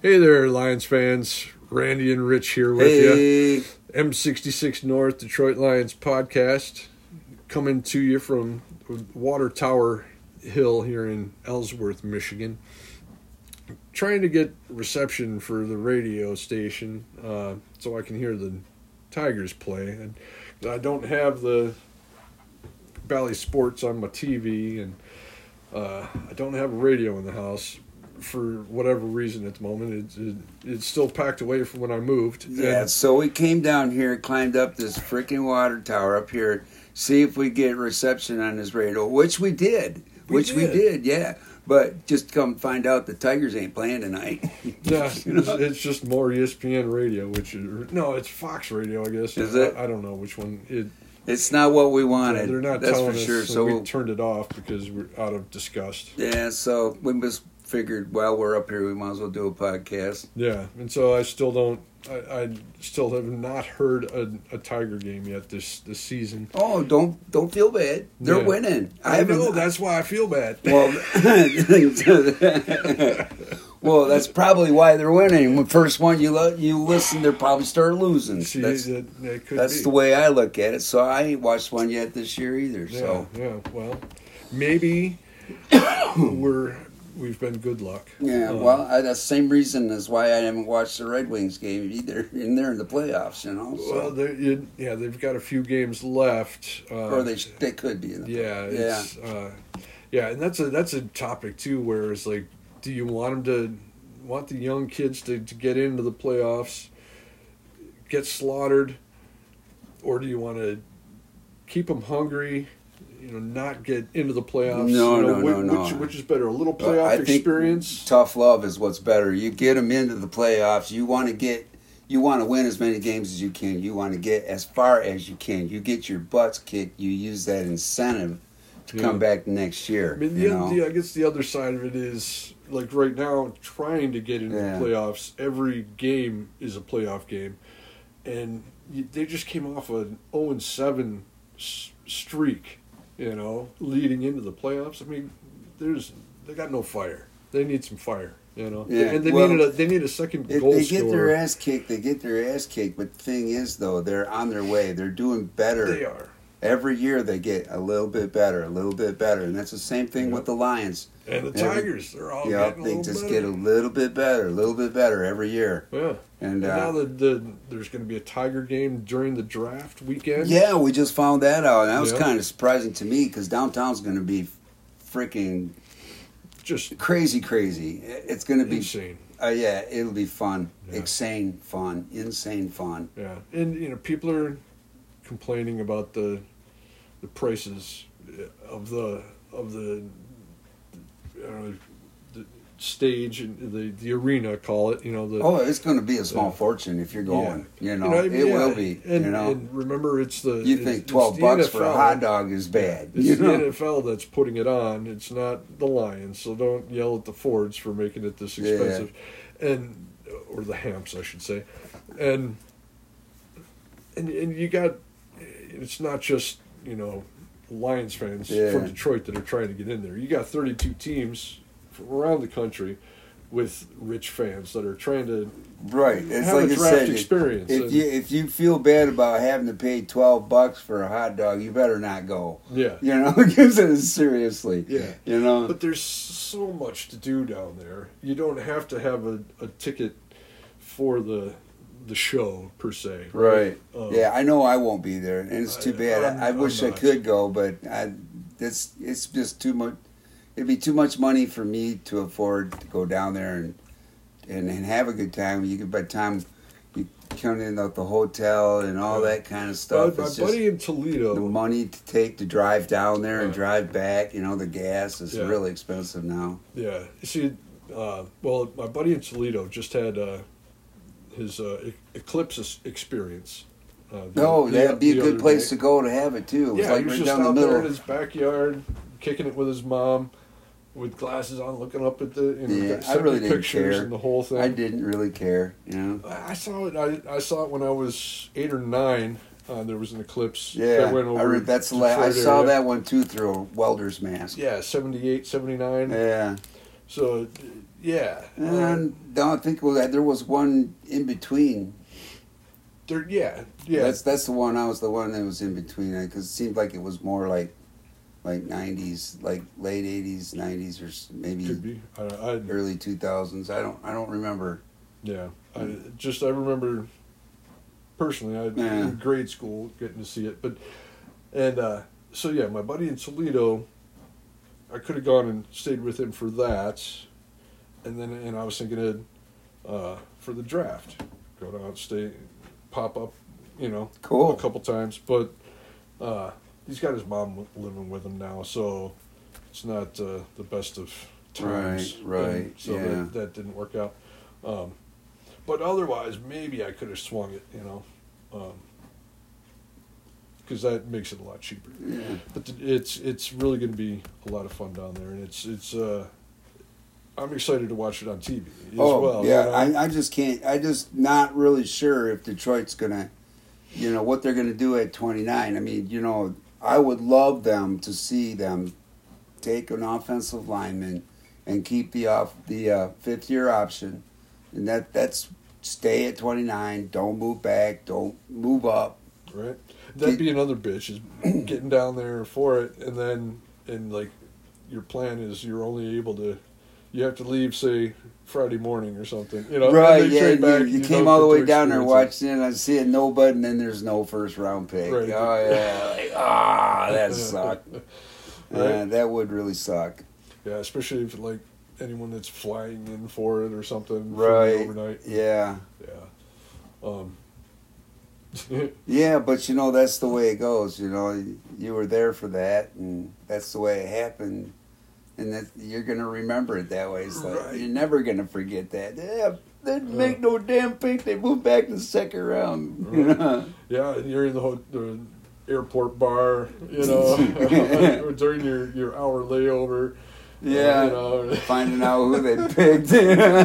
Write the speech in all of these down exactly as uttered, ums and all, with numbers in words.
Hey there, Lions fans. Randy and Rich here with Hey. you. M sixty-six North Detroit Lions podcast coming to you from Water Tower Hill here in Ellsworth, Michigan. Trying to get reception for the radio station uh, so I can hear the Tigers play. And I don't have the Bally Sports on my T V, and uh, I don't have a radio in the house. For whatever reason at the moment, it, it, it's still packed away from when I moved. Yeah, and, so we came down here, climbed up this freaking water tower up here, see if we get reception on this radio, which we did. We which did. we did, yeah. But just come find out the Tigers ain't playing tonight. Yeah, You know? it's, it's just more E S P N radio, which is no, it's Fox Radio, I guess. Is I, it? I don't know which one. It, It's not what we wanted. they're not That's telling for us, sure. so, So we we'll- turned it off because we're out of disgust. yeah, so we just figured while we're up here, we might as well do a podcast. Yeah, and so I still don't. I, I still have not heard a, a Tiger game yet this this season. Oh, don't don't feel bad. They're Yeah. winning. I, haven't- know that's why I feel bad. Well, well, that's probably why they're winning. When first one you lo- you listen, they're probably start losing. See, that's that, that could that's be. the way I look at it. So I ain't watched one yet this year either. Yeah, So yeah. Well, maybe we're we've been good luck. yeah, Um, well, I, that's the same reason as why I haven't watched the Red Wings game either. And they're in the playoffs, you know. So. Well, they it, yeah, they've got a few games left. Uh, or they they could be. In the yeah, yeah. it's, uh, yeah, and that's a that's a topic too, where it's like, do you want them to want the young kids to, to get into the playoffs, get slaughtered, or do you want to keep them hungry? You know, not get into the playoffs. No, you know, no, which, no, no. Which, which is better, a little Well, playoff I think experience? Tough love is what's better. You get them into the playoffs. You want to get, you want to win as many games as you can. You want to get as far as you can. You get your butts kicked. You use that incentive to Yeah. come back next year. I mean, you the, know? the, I guess the other side of it is, like right now, trying to get into Yeah. the playoffs. Every game is a playoff game, and you, they just came off an oh and seven s- streak. You know, leading into the playoffs. I mean, there's they got no fire. They need some fire. You know, Yeah, and they well, needed a they need a second If goal they get scorer. their ass kicked, they get their ass kicked. But the thing is, though, they're on their way. They're doing better. They are. Every year they get a little bit better, a little bit better. And that's the same thing Yep. with the Lions. And the Every- Tigers, they're all Yeah, getting a they little just better. get a little bit better, a little bit better every year. Yeah. And, And uh, now the, the there's going to be a Tiger game during the draft weekend. yeah, we just found that out. And that was Yeah. kind of surprising to me because downtown's going to be freaking Just crazy, crazy. It's going to be, insane. uh, yeah, it'll be fun, Yeah. insane fun, insane fun. Yeah, and you know people are complaining about the the prices of the of the, uh, the stage and the the arena, call it. You know the Oh, it's going to be a small Yeah. fortune if you're going. You know, I mean, it yeah, will be. And, you know, and remember, it's the you it's- think it's twelve the bucks N F for a L. hot dog is bad. It's You the know? N F L that's putting it on. It's not the Lions, so don't yell at the Fords for making it this Yeah. expensive, and or the Hamps, I should say, and and and you got. It's not just you know Lions fans Yeah. from Detroit that are trying to get in there. You got thirty-two teams from around the country with rich fans that are trying to Right. It's have like a I draft said, if- experience. If and- you if you feel bad about having to pay twelve bucks for a hot dog, you better not go. yeah, You know, because it is seriously. yeah. You know. But there's so much to do down there. You don't have to have a, a ticket for the the show per se. Right. Um, Yeah, I know I won't be there, and it's too I- bad. I'm- I, I I'm wish I not. could go, but I, it's it's just too much. It'd be too much money for me to afford to go down there and and, and have a good time. You could by the time you come in at the hotel and all Yeah. that kind of My, stuff. my it's buddy in just Toledo. the money to take to drive down there and Yeah. drive back. You know, the gas is Yeah. really expensive now. Yeah. You see, uh, well, my buddy in Toledo just had uh, his uh, e- Eclipse es- experience. Uh, the- No, the- that'd be a the good other place day. to go to have it too. It was Yeah, like he was right just down the out there in middle. his backyard, kicking it with his mom, with glasses on, looking up at the. You know, Yeah, I sending really didn't pictures care. and the whole thing. I didn't really care. You know. I I saw it. I, I saw it when I was eight or nine. Uh, there was an eclipse Yeah, that went I over. read, that's the Detroit la- I saw area. that one too through a welder's mask. Yeah, seventy-eight, seventy-nine. Yeah, So, Yeah. And uh, no, I think well, there was one in between. There, yeah, yeah. That's that's the one. I was the one that was in between because it seemed like it was more like like nineties, like late eighties, nineties, or s- maybe Could be. I, I, early two thousands. I don't I don't remember. yeah. I just I remember personally. I Yeah. in grade school getting to see it, but and uh, so yeah, my buddy in Toledo. I could have gone and stayed with him for that, and then and I was thinking of uh, for the draft, go down, stay, pop up, you know, Cool. a couple times. But uh, he's got his mom w- living with him now, so it's not uh, the best of times. Right, right, And so yeah. that, that didn't work out. Um, but otherwise, maybe I could have swung it, you know. Um, because that makes it a lot cheaper. Yeah. But th- it's it's really going to be a lot of fun down there, and it's it's. Uh, I'm excited to watch it on T V as Oh well. yeah, you know? I I just can't. I just not really sure if Detroit's gonna, you know, what they're gonna do at twenty-nine. I mean, you know, I would love them to see them take an offensive lineman and keep the off the uh, fifth year option, and that that's stay at twenty-nine. Don't move back. Don't move up. Right. That'd be another bitch is getting down there for it, and then and like your plan is you're only able to, you have to leave say Friday morning or something, you know. and Right, they yeah, trade you, back, you you came don't all the get way to down there experience watching it, I see it nobody, and then there's no first round pick. Right. Oh, yeah, like, ah, that sucked. Right. Yeah, that would really suck. it. Yeah, especially if like anyone that's flying in for it or something, Right, Overnight. yeah. Yeah. Um. Yeah, but you know, that's the way it goes, you know. You were there for that, and that's the way it happened, and that you're going to remember it that way. It's like, Right. you're never going to forget that. Yeah, they didn't make no damn pick. They moved back to the second round. You know? Yeah, and you're in the, ho- the airport bar, you know, during your, your hour layover. Yeah, uh, you know, finding out who they picked.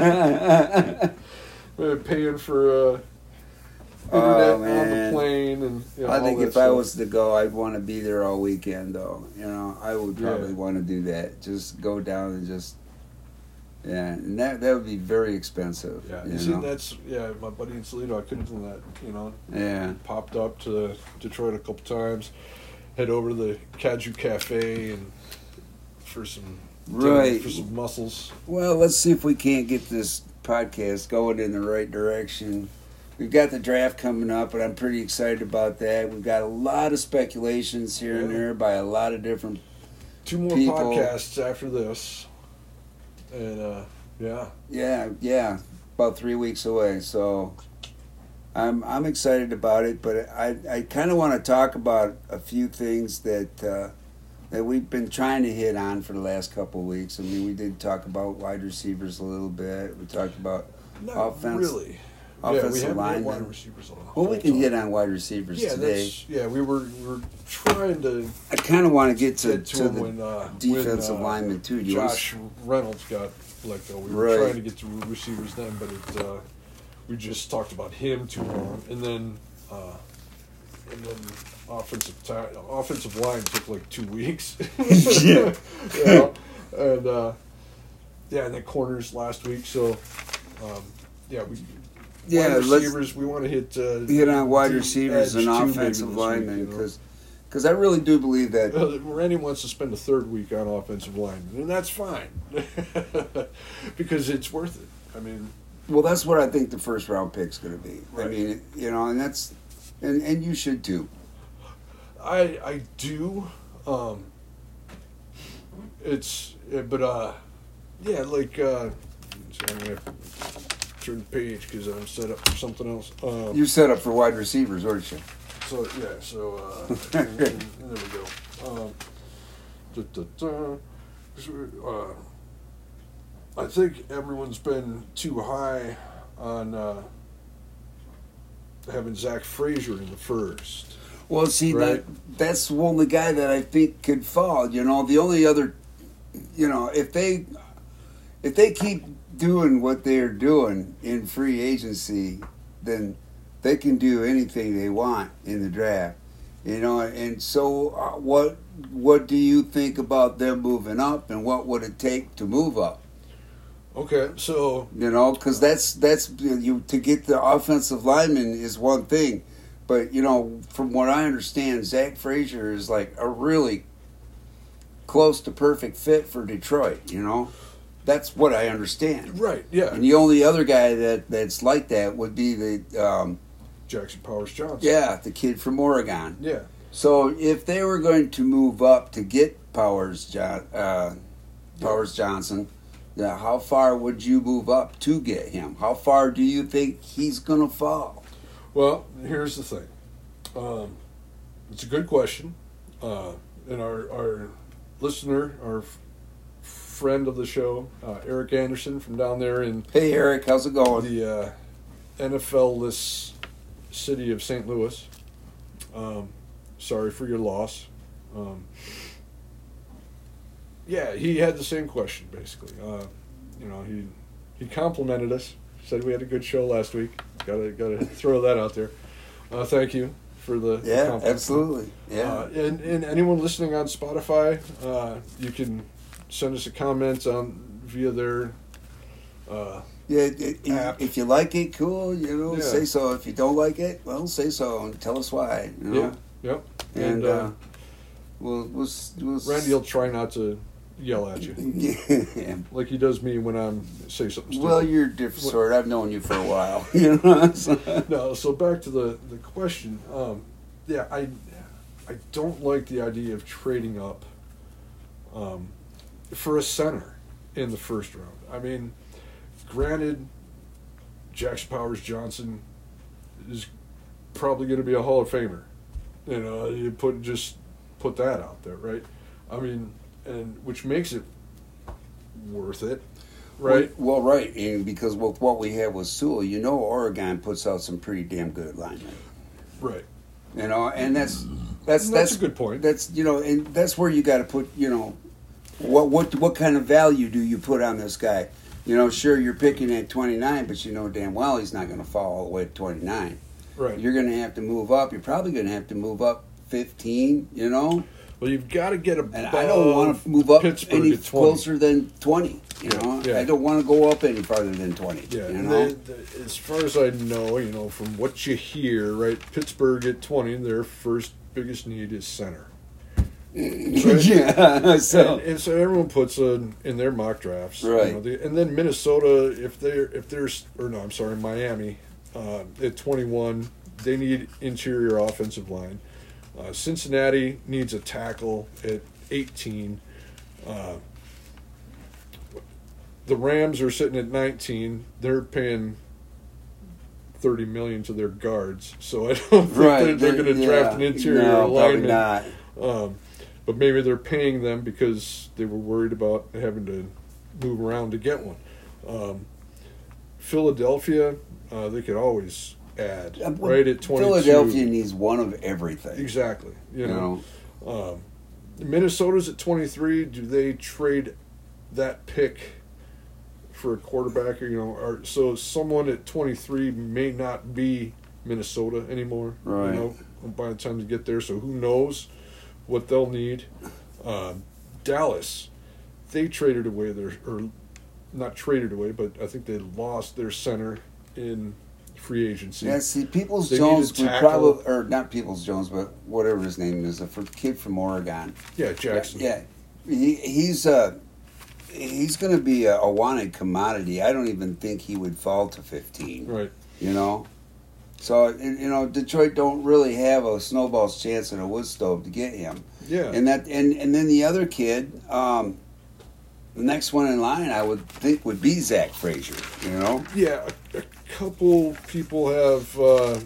uh, paying for uh, Oh, internet on man. the plane, and you know, I all think that if I stuff. was to go, I'd want to be there all weekend, though. You know, I would probably Yeah. want to do that. Just go down and just, yeah, and that that would be very expensive. Yeah, you you see, know? that's yeah. My buddy in Toledo, I couldn't do that. You know, Yeah. popped up to Detroit a couple times, head over to the Kaju Cafe and for some dinner, Right. for some mussels. Well, let's see if we can't get this podcast going in the right direction. We've got the draft coming up, and I'm pretty excited about that. We've got a lot of speculations here and Yeah. there by a lot of different. Two more People- podcasts after this, and uh, yeah, Yeah, yeah, about three weeks away. So I'm I'm excited about it, but I I kind of want to talk about a few things that uh, that we've been trying to hit on for the last couple of weeks. I mean, we did talk about wide receivers a little bit. We talked about not Offense- really. yeah, we offensive haven't hit linemen. wide receivers on. Well, we can hit on wide receivers Yeah, today. that's yeah. We were we were trying to I kind of want to get to, get to, to him the when uh, defensive when, uh, lineman too. Do you want Josh Reynolds got let go. We were Right. trying to get to receivers then, but it, uh, we just talked about him too long, and then uh, and then offensive ti- offensive line took like two weeks. Yeah. You know? and uh, yeah, and then corners last week. So um, yeah, we Yeah, wide let's- receivers. We want to hit uh, hit on wide deep receivers edge and too, maybe offensive this week, linemen you know? because because I really do believe that. Uh, Randy wants to spend a third week on offensive line, and that's fine because it's worth it. I mean, Well, that's what I think the first round pick's going to be. I Right. mean, you know, and that's and and you should too. I I do. Um, it's uh, but uh, yeah, like uh, so I'm gonna turn the page because I'm set up for something else. Um, You set up for wide receivers, weren't you? So yeah, so uh, and, and there we go. Um, da, da, da. Uh, I think everyone's been too high on uh, having Zach Frazier in the first. Well, see, Right. that that's the only guy that I think could fall. You know, the only other, you know, if they if they keep doing what they're doing in free agency, then they can do anything they want in the draft. You know, and so uh, what what do you think about them moving up, and what would it take to move up? Okay, so You know, because that's that's you to get the offensive lineman is one thing, but you know, from what I understand, Zach Frazier is like a really close to perfect fit for Detroit. You know, that's what I understand. right, yeah, And the only other guy that, that's like that would be the um, Jackson Powers Johnson. yeah the kid from Oregon. Yeah. So if they were going to move up to get Powers John, uh, Powers Johnson. Yeah, how far would you move up to get him? How far do you think he's going to fall? Well, here's the thing. Um, it's a good question. Uh, and our, our listener, our f- friend of the show, uh, Eric Anderson from down there in Hey, Eric, how's it going? the uh, N F L-less city of Saint Louis. Um, sorry for your loss. Um, yeah, he had the same question, basically. Uh, you know, he he complimented us, said we had a good show last week. Gotta gotta throw that out there. Uh, thank you for the the Yeah, compliment. absolutely. Yeah. Uh, and, and anyone listening on Spotify, uh, you can send us a comment on via their. Uh, yeah, it, it, app. if you like it, cool, you know, Yeah. say so. If you don't like it, well, say so and tell us why, you know. yeah, yep. And, And, uh, uh, we'll, we'll, we'll Randy will try not to yell at you yeah. like he does me when I'm say something stupid. Well, you're a different sort. I've known you for a while, you know. So- No, so back to the, the question. Um, yeah, I I don't like the idea of trading up um, for a center in the first round. I mean, granted, Jackson Powers Johnson is probably going to be a Hall of Famer. You know, you put just put that out there, right? I mean, and which makes it worth it, right? Well, well, right, and because with what we have with Sewell, you know, Oregon puts out some pretty damn good linemen. Right. You know, and that's that's That's that's a good point. That's you know, and that's where you got to put. You know, what what what kind of value do you put on this guy? You know, sure, you're picking at twenty-nine, but you know damn well he's not going to fall all the way to twenty-nine. Right. You're going to have to move up. You're probably going to have to move up fifteen. You know, Well, you've got to get above and I don't want to move up Pittsburgh any at twenty. closer than twenty. You Yeah, know, yeah. I don't want to go up any farther than twenty. Yeah, you and know. they, they, as far as I know, you know, from what you hear, right, Pittsburgh at twenty, their first biggest need is center. yeah. So and, and so everyone puts a, in their mock drafts, you Right. know, the, and then Minnesota, if they're if there's or no, I'm sorry, Miami uh, at twenty-one, they need interior offensive line. Uh, Cincinnati needs a tackle at eighteen. Uh, the Rams are sitting at nineteen. They're paying thirty million to their guards, so I don't think right, they're, they're going to yeah. draft an interior no, probably lineman. not. Um, but maybe they're paying them because they were worried about having to move around to get one. Um, Philadelphia, uh, they could always add Uh, right at twenty-two. Philadelphia needs one of everything. Exactly. You You know, know, Um, Minnesota's at twenty-three. Do they trade that pick for a quarterback? Or, you know, or so someone at twenty-three may not be Minnesota anymore. Right. You know, by the time they get there, so who knows what they'll need. Um, Dallas, they traded away their or not traded away, but I think they lost their center in free agency. yeah. See, Peoples They Jones need a would tackle. probably, or not Peoples Jones, but whatever his name is, a kid from Oregon. Yeah, Jackson. Yeah, he, he's uh, he's going to be a, a wanted commodity. I don't even think he would fall to fifteen. Right. You know, so you know Detroit don't really have a snowball's chance in a wood stove to get him. Yeah. And that and, and then the other kid, um, the next one in line, I would think would be Zach Frazier. You know. Yeah, a, a couple people have uh,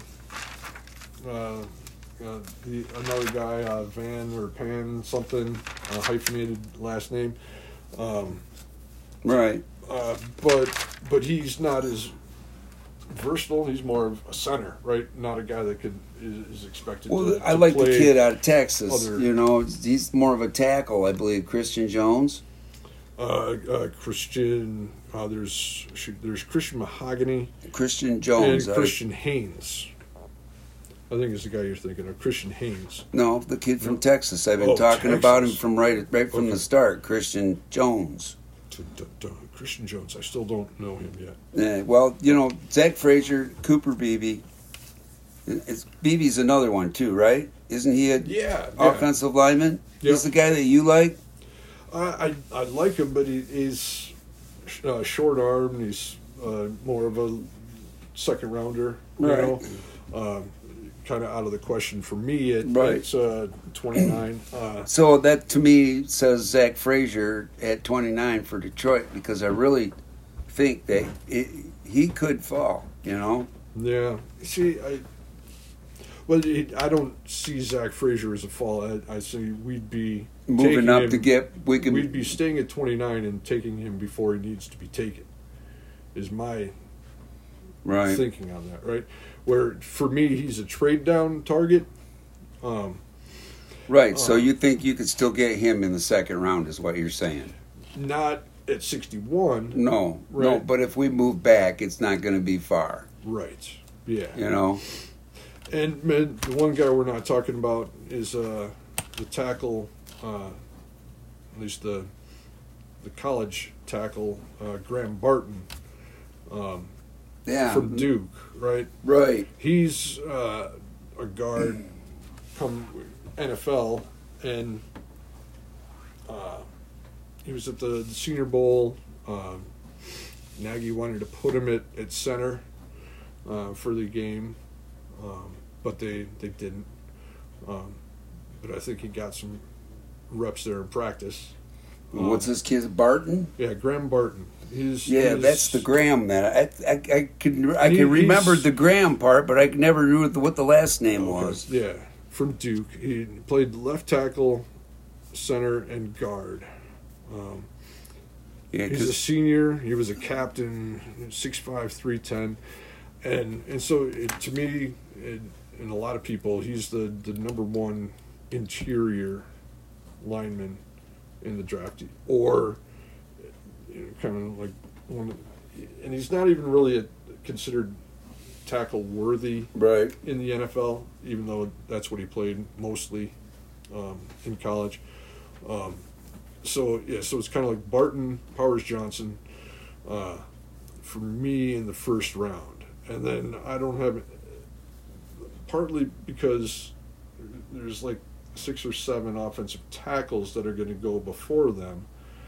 uh, uh, the another guy uh, Van or Pan something uh, hyphenated last name, um, Right. uh, but but he's not as versatile. He's more of a center, right? Not a guy that could is, is expected. Well, to, I to like the play kid out of Texas. other- You know, he's more of a tackle, I believe. Christian Jones. Uh, uh, Christian. Uh, there's shoot, there's Christian Mahogany Christian Jones. and I- Christian Haynes. I think it's the guy you're thinking of, Christian Haynes. no, the kid from Texas. I've been Oh, talking about him Texas. from right right from Okay. the start. Christian Jones. to, to, to Christian Jones. I still don't know him yet. Yeah, well, you know, Zach Frazier, Cooper Beebe. It's, Beebe's another one too, right? Isn't he a yeah, offensive yeah. lineman? Yep. He's the guy that you like? I, I, I like him, but he, he's uh, short arm. He's uh, more of a second rounder, you right. know. Um, kind of out of the question for me at, right. at uh, twenty-nine. Uh, so that to me says Zach Frazier at twenty-nine for Detroit, because I really think that it, he could fall, you know? Yeah. See, I well, it, I don't see Zach Frazier as a fall. I, I see we'd be moving up him, to get we can we'd be staying at twenty-nine and taking him before he needs to be taken. Is my right thinking on that, right? Where for me he's a trade down target. Um, right. So uh, you think you could still get him in the second round, is what you're saying? Not at sixty-one. No, right? no. But if we move back, it's not going to be far. Right. Yeah. You know. And man, the one guy we're not talking about is uh, the tackle, uh, at least the the college tackle, uh, Graham Barton, um, yeah, from Duke, right? Right. He's uh, a guard, come N F L, and uh, he was at the, the Senior Bowl. Uh, Nagy wanted to put him at, at center uh, for the game. Um, but they, they didn't. Um, but I think he got some reps there in practice. Um, What's this kid, Barton? Yeah, Graham Barton. He's, yeah, he's, that's the Graham that I I, I can I he, can remember the Graham part, but I never knew what the, what the last name okay, was. Yeah, from Duke. He played left tackle, center, and guard. Um, yeah, he's a senior. He was a captain, six five, three ten. And and so it, to me, it, and a lot of people, he's the, the number one interior lineman in the draft, or you know, kind of like one. Of, and he's not even really a, considered tackle worthy, right, in the N F L, even though that's what he played mostly um, in college. Um, so yeah, so it's kind of like Barton, Powers Johnson, uh, for me in the first round. And then I don't have, partly because there's like six or seven offensive tackles that are going to go before them.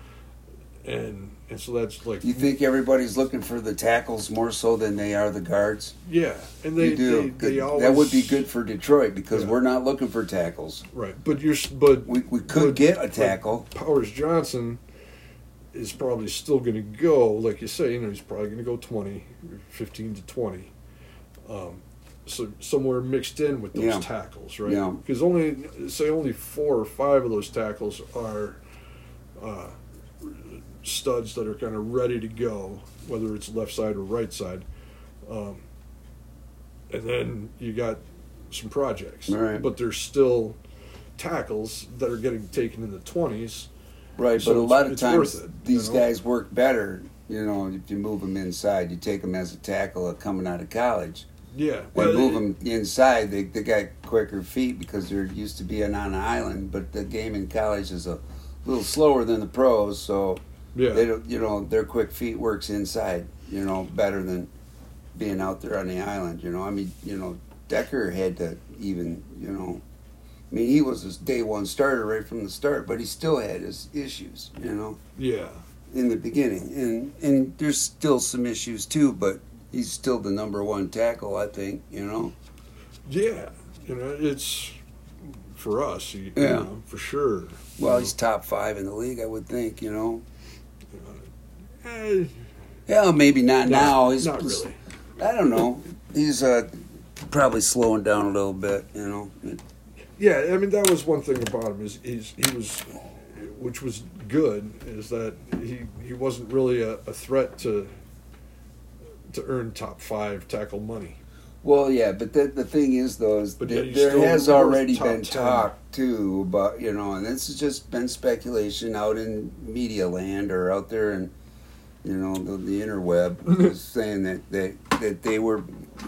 And and so that's like... You think everybody's looking for the tackles more so than they are the guards? Yeah. And they, you do. They, they always, that would be good for Detroit, because yeah. we're not looking for tackles. Right. But you're... But we, we could but, get a tackle. Powers Johnson is probably still going to go, like you say, you know, he's probably going to go twenty, fifteen to twenty. Um, so somewhere mixed in with those yeah. tackles, right? Yeah. Because only, say only four or five of those tackles are uh, studs that are kind of ready to go, whether it's left side or right side. Um, and then you got some projects. Right. But there's still tackles that are getting taken in the twenties. Right, so but a lot of it's times it, these you know? guys work better, you know, if you move them inside. You take them as a tackle coming out of college. Yeah. Well, Well, move them inside. They they got quicker feet because they're used to being on an island. But the game in college is a little slower than the pros, so yeah. they don't, you know, their quick feet works inside, you know, better than being out there on the island. You know, I mean, you know, Decker had to even, you know, I mean, he was his day one starter right from the start, but he still had his issues, you know. Yeah. In the beginning, and and there's still some issues too, but he's still the number one tackle, I think, you know. Yeah, you know, it's for us, you, yeah, you know, for sure. Well, he's top five in the league, I would think, you know. Uh, eh, yeah, maybe not, not now. He's not really. I don't know. He's uh, probably slowing down a little bit, you know. Yeah, I mean, that was one thing about him is he's, he was, which was good, is that he, he wasn't really a, a threat to to earn top five tackle money. Well, yeah, but the the thing is, though, is but there, there has already been talk too about, you know, and this has just been speculation out in media land or out there in, you know, the, the interweb, saying that they that they were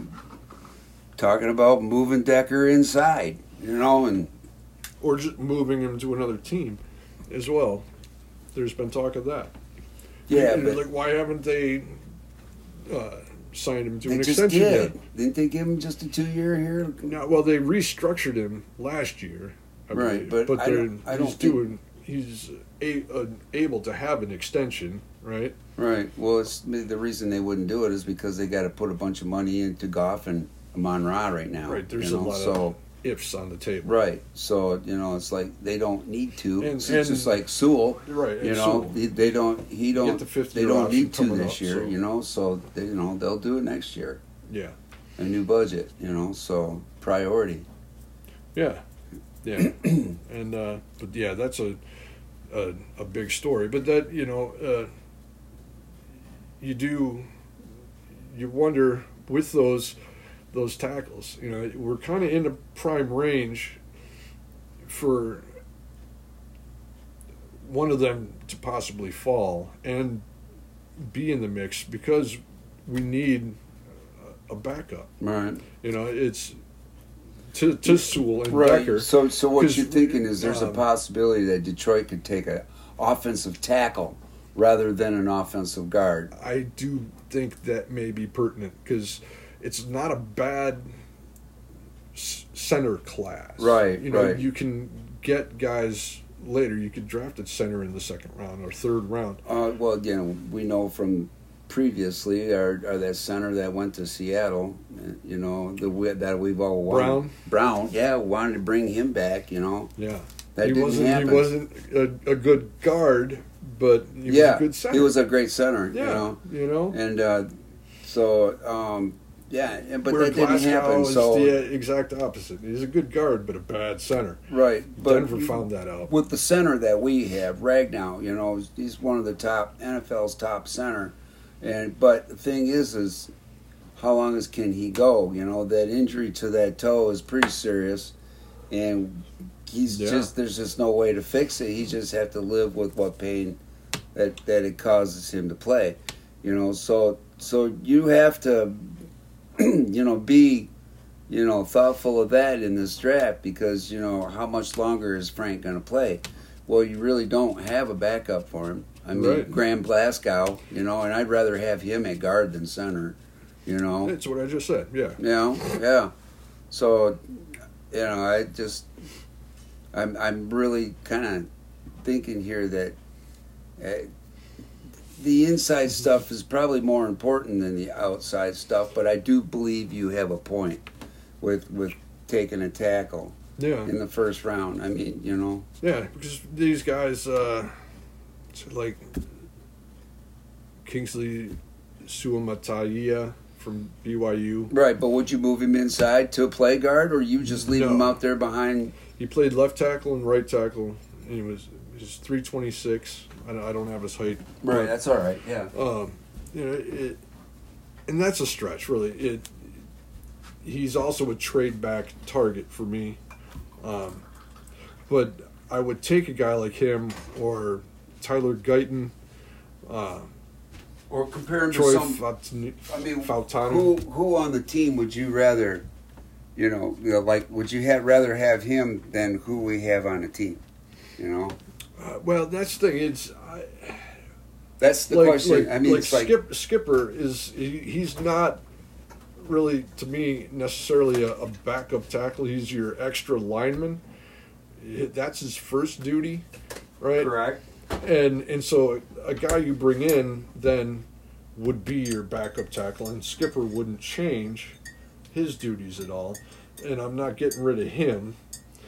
talking about moving Decker inside. You know, and or just moving him to another team as well. There's been talk of that. Yeah, And, but like, why haven't they uh, signed him to they an just extension did. yet? Didn't they give him just a two-year here? No, well, they restructured him last year, I Right, believe. but I they're- don't- I don't he's think- doing. He's a, uh, able to have an extension, right? Right. Well, it's, the reason they wouldn't do it is because they got to put a bunch of money into Goff and Amon-Ra right now. Right. There's you a know? lot so, of ifs on the table. Right. So, you know, it's like they don't need to. And- it's and- just like Sewell. Right. You and know, so- they, they don't. He don't. Get the fifth they year don't option need to coming this up, year. so- You know, so they, you know they'll do it next year. Yeah. A new budget. You know, so priority. Yeah, yeah, and uh, but yeah, that's a, a a big story. But that you know, uh, you do, you wonder with those those tackles. You know, we're kind of in the prime range for one of them to possibly fall and be in the mix because we need a backup. Right. You know, it's. To, to Sewell and Right. Decker. So, so what 'Cause, you're thinking is there's a um, possibility that Detroit could take a offensive tackle rather than an offensive guard. I do think that may be pertinent because it's not a bad s- center class. Right, You know, right. you can get guys later. You could draft a center in the second round or third round. Uh, well, you know, we know from previously our, our that center that went to Seattle, uh, you know, the we- that we've all wanted. Brown? Brown, yeah, wanted to bring him back. You know, Yeah. that he didn't wasn't. happen. He wasn't a, a good guard, but he was yeah, a good center. he was a great center. Yeah. You know, You know. and uh, so um, yeah, and- but Where that didn't Glasgow happen. is So the exact opposite. He's a good guard, but a bad center. right, but Denver found that out. with the center that we have, Ragnow, you know, he's one of the top N F L's top center. And but the thing is, is how long is can he go? You know, that injury to that toe is pretty serious, and he's Yeah. just there's just no way to fix it. He just have to live with what pain that that it causes him to play. You know, so so you have to, you know, be, you know, thoughtful of that in this draft because you know how much longer is Frank going to play? Well, you really don't have a backup for him. I mean, Right. Graham Glasgow, you know, and I'd rather have him at guard than center, you know. That's what I just said. Yeah. You know, yeah. So, you know, I just, I'm, I'm really kind of thinking here that uh, the inside stuff is probably more important than the outside stuff, but I do believe you have a point with with taking a tackle Yeah. in the first round. I mean, you know. Yeah, because these guys, uh, like Kingsley Suamataia from B Y U, Right, but would you move him inside to a play guard, or you just leave No. him out there behind? he played left tackle and right tackle. And he was he's three twenty six. I don't, I don't have his height. Right, that's all right. Yeah. Um, you know, it, and that's a stretch, really. It. He's also a trade back target for me, um, but I would take a guy like him or Tyler Guyton, uh, Or compare him Troy to some. Fautani. I mean, Fautani. who who on the team would you rather, you know, you know, like would you have rather have him than who we have on the team? You know, Uh, well, that's the thing. It's I, that's the like, question. like, I mean, like it's like Skip, Skipper is he, he's not really to me necessarily a, a backup tackle. He's your extra lineman. That's his first duty, right? correct. And and so a guy you bring in then would be your backup tackle, and Skipper wouldn't change his duties at all. And I'm not getting rid of him,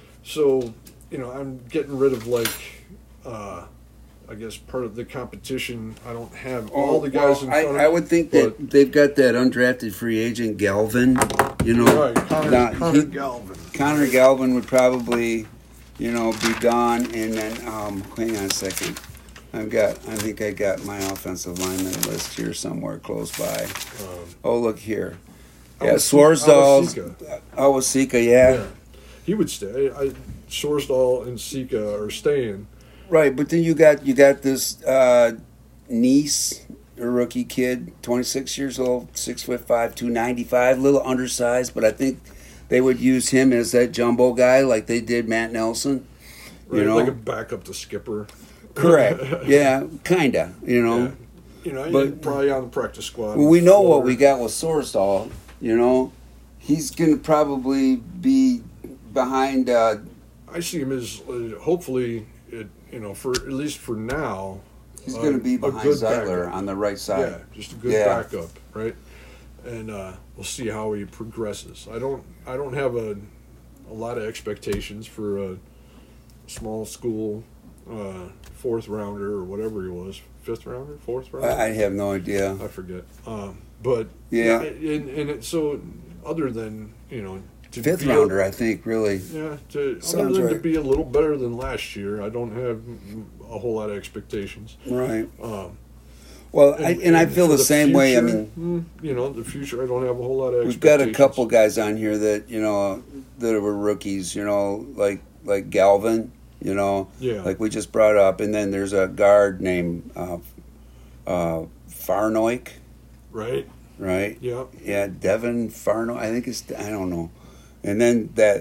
so you know I'm getting rid of like uh, I guess part of the competition. I don't have all the guys in Oh, I, front of I would think that but- they've got that undrafted free agent Galvin. You know, Right, Connor, now, Connor he- Galvin. Connor Galvin would probably, you know, be gone. And then, um, hang on a second. I've got, I think I got my offensive lineman list here somewhere close by. Um, Oh, look here. Yeah, Awasi- Swarsdal's, Awasika. Awasika, yeah. Yeah, he would stay. I, Sorsdal and Sika are staying. Right, but then you got you got this uh, Nice, a rookie kid, twenty-six years old, six foot five, two ninety five, a little undersized, but I think they would use him as that jumbo guy like they did Matt Nelson. Right, You know, like a backup to Skipper. correct? Yeah, kinda. You know, you know, But- probably on the practice squad. Well, we know floor. what we got with Sorsdahl. You know, he's going to probably be behind. Uh, I see him as uh, hopefully, it, you know, for at least for now, he's uh, going to be a behind good Zeitler backup. on the right side. Yeah, just a good Yeah. backup, right? And uh, we'll see how he progresses. I don't, I don't have a, a lot of expectations for a small school uh, fourth rounder or whatever he was, fifth rounder, fourth rounder. I, I have no idea. I forget. Um, but Yeah. and and it, so other than you know to Fifth be a- rounder, I think, really. yeah, to Sounds other than to right. be a little better than last year, I don't have a whole lot of expectations. Right. Um, Well, I, and I feel for the same way. I future, mean, mm, you know, the future, I don't have a whole lot of we've got expectations. a couple guys on here that you know that were rookies. You know, like like Galvin. You know, Yeah. like we just brought up, and then there's a guard named uh, uh, Farnoik, right? right? Yeah, Yeah, Devin Farnoik. I think it's I don't know, and then that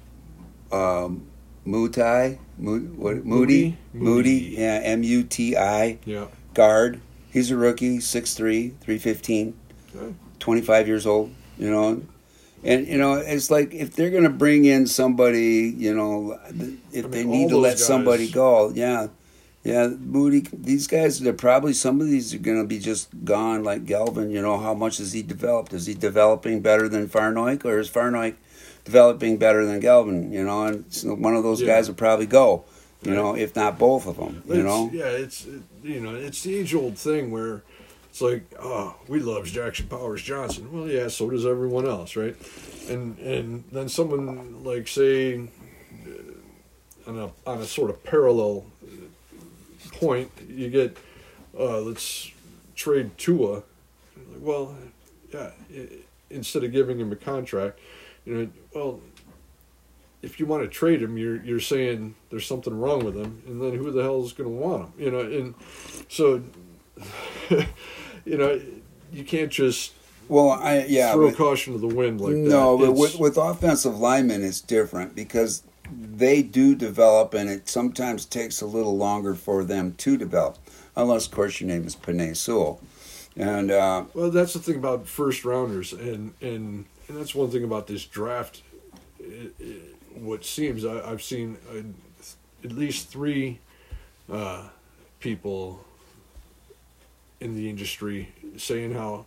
um, Mutai, Mo, what, Moody, Moody? Moody, Moody. yeah, M U T I yeah. guard. He's a rookie, six three, three fifteen. Okay. twenty-five years old, you know. And, you know, it's like if they're going to bring in somebody, you know, if I they mean, need all to let those somebody guys- go, yeah. Yeah, Moody, these guys, they're probably, some of these are going to be just gone like Galvin. You know, how much has he developed? Is he developing better than Farnoik, or is Farnoik developing better than Galvin? You know, and so one of those Yeah. guys will probably go, you Right. know, if not both of them, you It's- know. yeah, it's it, you know, it's the age old thing where it's like, oh, we love Jackson Powers Johnson. Well, yeah, so does everyone else, right? And and then someone like say uh, on a on a sort of parallel point, you get uh, let's trade Tua. Well, yeah, i- instead of giving him a contract, you know, well, if you want to trade him, you're you're saying there's something wrong with him, and then who the hell is going to want him? You know, and so, you know, you can't just Well, I, yeah. throw but- caution to the wind like that. No, but It's- with, with offensive linemen, it's different because they do develop, and it sometimes takes a little longer for them to develop, unless, of course, your name is Panay Sewell. And uh, well, that's the thing about first rounders, and and, and that's one thing about this draft. It, it, what seems I, I've seen uh, at least three uh, people in the industry saying how,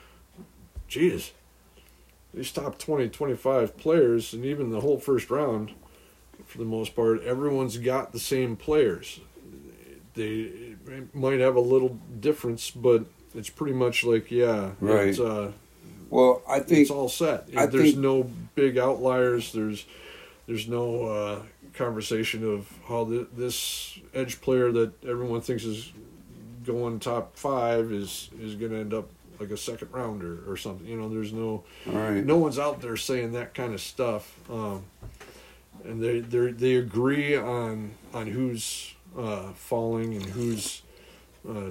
geez, these top twenty, twenty-five players, and even the whole first round, for the most part, everyone's got the same players. They might have a little difference, but it's pretty much like, yeah, Right. it's, uh, well, I think it's all set. I There's think- no big outliers. There's there's no uh, conversation of how the, this edge player that everyone thinks is going top five is is going to end up like a second rounder or something. You know, there's no all right. no one's out there saying that kind of stuff. Um, and they they they agree on on who's uh, falling and who's uh,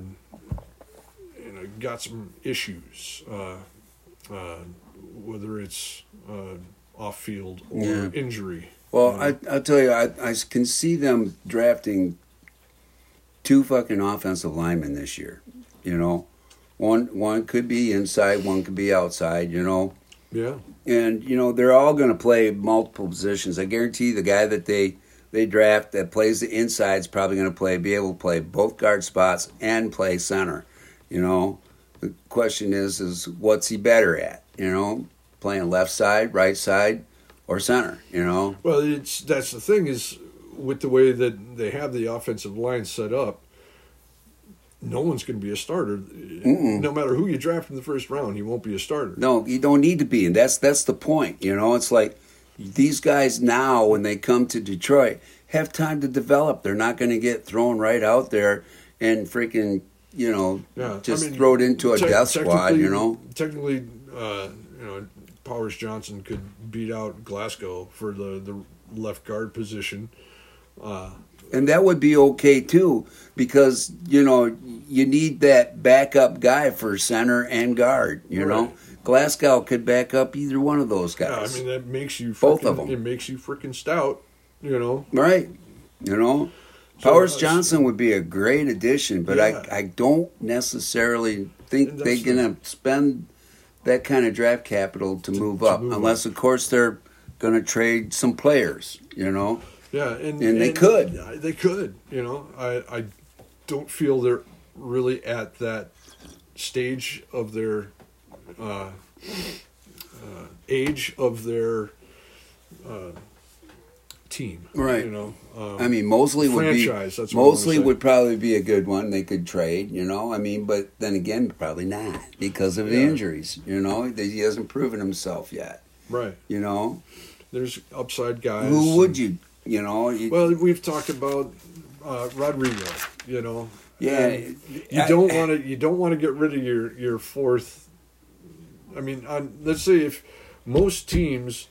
you know got some issues. Uh, uh, whether it's uh, off field or Yeah. injury. Well, you know? I, I'll tell you, I, I can see them drafting two fucking offensive linemen this year. You know, one one could be inside, one could be outside. You know, yeah, and you know they're all going to play multiple positions. I guarantee you the guy that they they draft that plays the inside is probably going to play be able to play both guard spots and play center. You know, the question is is what's he better at? You know, playing left side, right side, or center. You know, well, it's that's the thing is with the way that they have the offensive line set up. No one's going to be a starter. Mm-mm. No matter who you draft in the first round, he won't be a starter. no, you don't need to be, and that's that's the point. You know, it's like these guys now when they come to Detroit have time to develop. They're not going to get thrown right out there and freaking you know Yeah, just I mean, throw it into a tec- death squad. technically- You know. technically, uh, you know, Powers Johnson could beat out Glasgow for the, the left guard position. Uh, And that would be okay too, because you know you need that backup guy for center and guard. You know, Right. Glasgow could back up either one of those yeah, guys. I mean that makes you Both frickin- of 'em. It makes you freaking stout, you know. right? You know, Powers uh, Johnson would be a great addition, but Yeah. I I don't necessarily think And they're that's going to spend that kind of draft capital to, move to up, move unless, up. of course, they're going to trade some players, you know? Yeah, and, And they could. yeah, They could. You know, I I don't feel they're really at that stage of their uh, uh, age of their uh, team. Right. You know. Um, I mean, Mosley would be franchise, that's what I wanna Mosley say. would probably be a good one they could trade, you know. I mean, but then again, probably not because of the Yeah. injuries. You know, he hasn't proven himself yet. right. You know, There's upside guys. who would you? You know, you, Well, we've talked about uh, Rodrigo. You know. yeah. And you I- don't want to. You don't want to get rid of your your fourth. I mean, on, let's say if most teams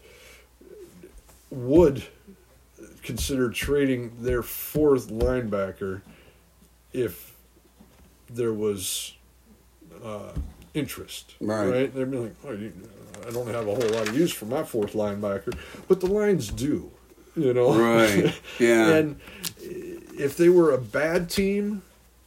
would consider trading their fourth linebacker if there was uh, interest, Right. right? They'd be like, oh, you, I don't have a whole lot of use for my fourth linebacker, but the Lions do, you know? Right, yeah. And if they were a bad team,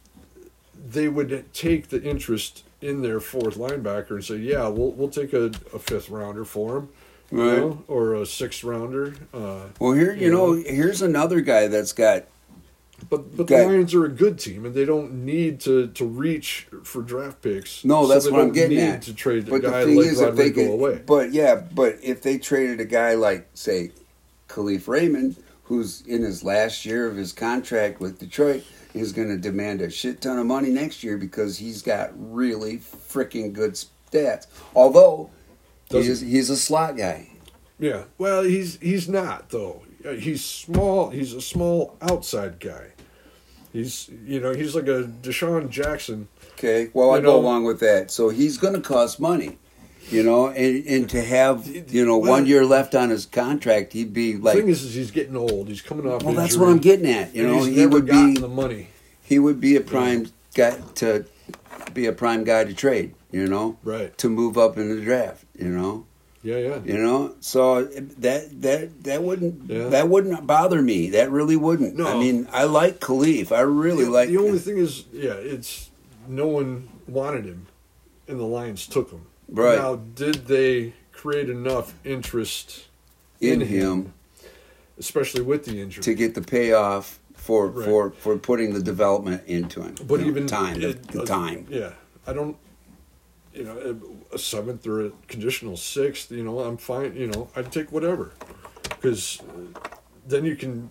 they would take the interest in their fourth linebacker and say, yeah, we'll we'll take a, a fifth rounder for him, you Right. know, or a sixth rounder. Uh, Well, here you you know, know. here's another guy that's got but but Okay. the Lions are a good team, and they don't need to, to reach for draft picks. No, so that's they what I'm don't getting need at. to trade a But the guy thing like is, if they Rodrigo could, away. but yeah, but if they traded a guy like, say, Khalif Raymond, who's in his last year of his contract with Detroit, is going to demand a shit ton of money next year because he's got really freaking good stats. Although Does he's, he's a slot guy. Yeah, well, he's he's not though. Uh, He's small. He's a small outside guy. He's you know he's like a Deshaun Jackson. Okay, well, I You go know- along with that. So he's going to cost money, you know, and, and to have, you know, Well- one year left on his contract, he'd be The like, thing is, is he's getting old. He's coming off. well, that's injury, what I'm getting at. You and know, he's he never would gotten be, the money. he would be a prime guy to be a prime guy to trade, you know, Right. to move up in the draft, you know, Yeah, yeah. you know. So that that that wouldn't Yeah. that wouldn't bother me. That really wouldn't. No. I mean, I like Khalif. I really the, like. the only thing is, yeah, it's no one wanted him, and the Lions took him. Right. Now, did they create enough interest in in him. him, especially with the injury? to get the payoff for Right. for for putting the development into him. But you know, even time, the, it- the uh, time. Yeah, I don't. You know, a seventh or a conditional sixth. You know, I'm fine. You know, I'd take whatever, because then you can,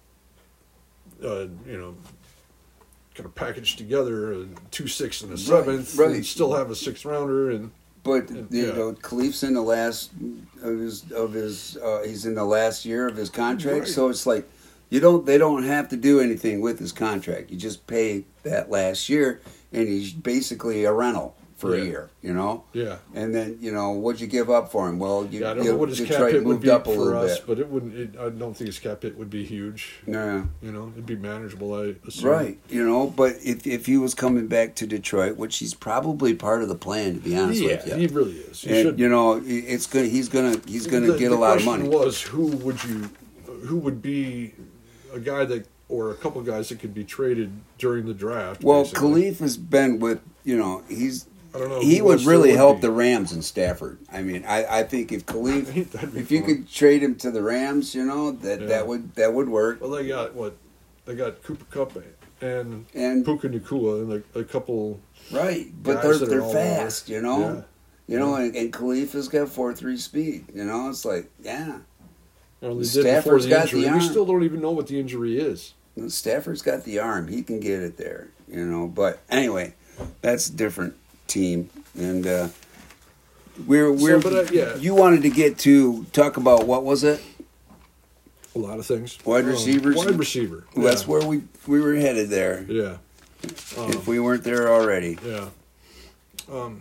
uh, you know, kind of package together a two sixths and a seventh, right. and still have a sixth rounder. And But Yeah. you know, Khalif's in the last of his of his. Uh, he's in the last year of his contract, Right. so it's like you don't. They don't have to do anything with his contract. You just pay that last year, and he's basically a rental for Yeah. a year. You know. yeah, And then you know what'd you give up for him? Well, you, yeah. I don't you, know what his cap Detroit hit would moved be up a for little us, bit. but it wouldn't. It, I don't think his cap hit would be huge. Yeah. You know, it'd be manageable. I assume. Right, you know, but if if he was coming back to Detroit, which he's probably part of the plan, to be honest Yeah, with you, he really is. He and should. you know, it's good. He's gonna he's gonna The- get the a lot of question money. Was who would you, who would be a guy that, or a couple guys that could be traded during the draft? Well, basically. Khalif has been with you know he's I don't know. he who would else there really help be. the Rams and Stafford. I mean, I, I think if Khalif, That'd be if you fun. could trade him to the Rams, you know that Yeah. that would that would work. Well, they got what? They got Cooper Cup and And Puka Nacua and a, a couple. right, but guys they're that are they're all fast, you know. Yeah. You know, and, and Khalif has got four three speed. You know, it's like yeah. You know, they did Stafford's before the got the injury. arm. We still don't even know what the injury is. Stafford's got the arm; he can get it there, you know. But anyway, that's a different team, and uh, we're we're. but, uh, yeah. You wanted to get to talk about what was it? A lot of things. Wide Um, receivers? wide receiver. Well, That's yeah. where we we were headed there. Yeah. Um, if we weren't there already, Yeah. Um.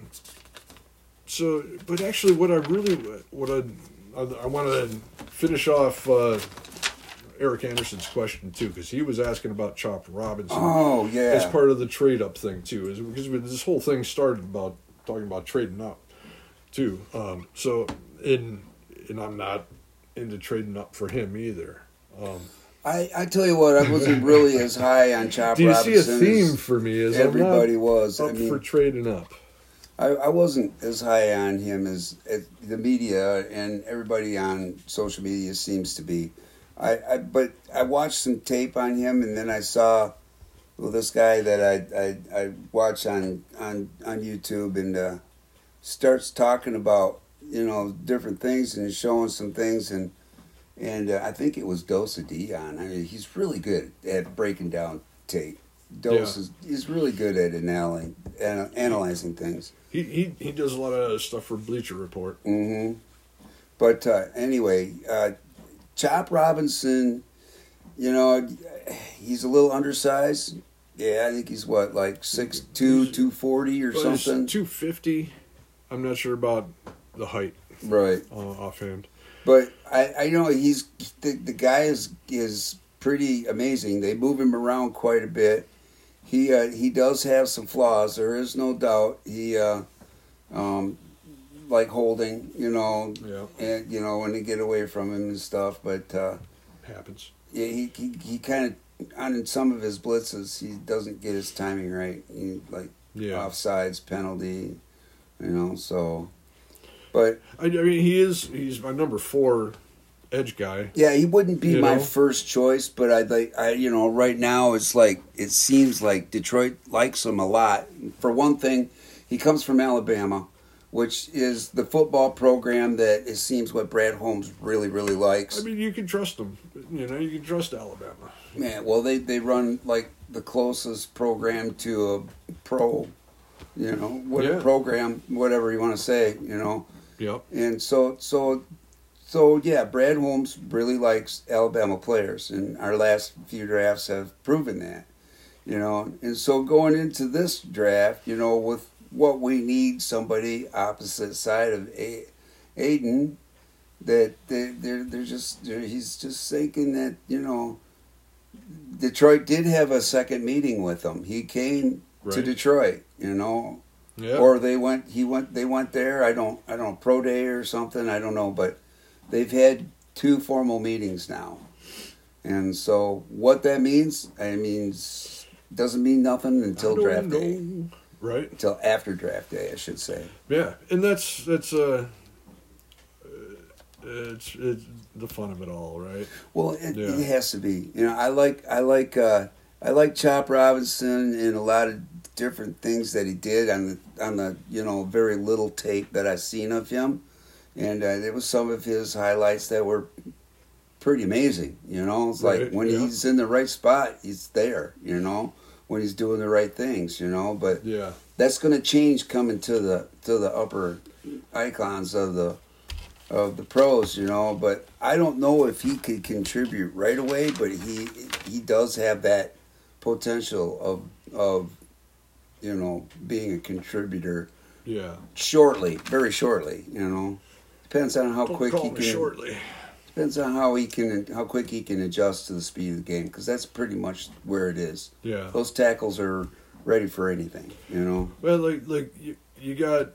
So, but actually, what I really, what I, I, I want to finish off uh, Eric Anderson's question too, because he was asking about Chop Robinson oh yeah, as part of the trade up thing too, is because this whole thing started about talking about trading up, too. Um. So, in and I'm not into trading up for him either. Um. I, I tell you what, I wasn't really as high on Chop Do you Robinson. see a theme for me? As everybody I'm not was. up I mean, for trading up. I, I wasn't as high on him as, as the media and everybody on social media seems to be. I, I but I watched some tape on him, and then I saw well this guy that I I, I watch on on on YouTube, and uh, starts talking about you know different things and showing some things, and and uh, I think it was Dose of Dion. I mean, he's really good at breaking down tape. Dose Yeah. is he's really good at analyzing analyzing things. He he he does a lot of stuff for Bleacher Report. Mm-hmm. But uh, anyway, uh, Chop Robinson, you know, he's a little undersized. Yeah, I think he's what, like six two, two forty or Well, something? two fifty. I'm not sure about the height Right. uh, offhand. But I, I know he's the, the guy is is pretty amazing. They move him around quite a bit. He uh, he does have some flaws. There is no doubt. He uh, um, like holding, you know, Yeah, and you know when they get away from him and stuff. But uh, happens. yeah, he he, he kind of on some of his blitzes he doesn't get his timing right. He, like Yeah, offsides penalty, you know. So, but I, I mean he is he's my number four edge guy. yeah, he wouldn't be You my know? first choice, but I like I you know right now it's like it seems like Detroit likes him a lot. For one thing, he comes from Alabama, which is the football program that it seems what Brad Holmes really really likes. I mean you can trust him. You know you can trust Alabama. Man, well they they run like the closest program to a pro, you know, what Yeah. program, whatever you want to say, you know. Yep. And so, so, so, yeah, Brad Holmes really likes Alabama players, and our last few drafts have proven that, you know. And so going into this draft, you know, with what we need, somebody opposite side of A- Aiden, that they, they're, they're just, they're, he's just thinking that, you know, Detroit did have a second meeting with him. He came to Right. Detroit, you know. Yeah. Or they went. He went. They went there. I don't. I don't know. Pro day or something. I don't know. But they've had two formal meetings now, and so what that means, I mean, doesn't mean nothing until I don't draft know. day. Right. Until after draft day, I should say. Yeah, and that's that's uh, it's it's the fun of it all, right? Well, it, Yeah. it has to be. You know, I like. I like. Uh, I like Chop Robinson and a lot of different things that he did on the on the you know very little tape that I've seen of him, and uh, there was some of his highlights that were pretty amazing. You know, it's like Right, when yeah. he's in the right spot, he's there. You know, when he's doing the right things. You know, but Yeah. that's going to change coming to the to the upper icons of the of the pros. You know, but I don't know if he could contribute right away, but he he does have that potential of of you know being a contributor Yeah. shortly, very shortly. You know, depends on how Don't quick call he me can. shortly. Depends on how he can how quick he can adjust to the speed of the game, because that's pretty much where it is. Yeah. Those tackles are ready for anything. You know. Well, like like you, you got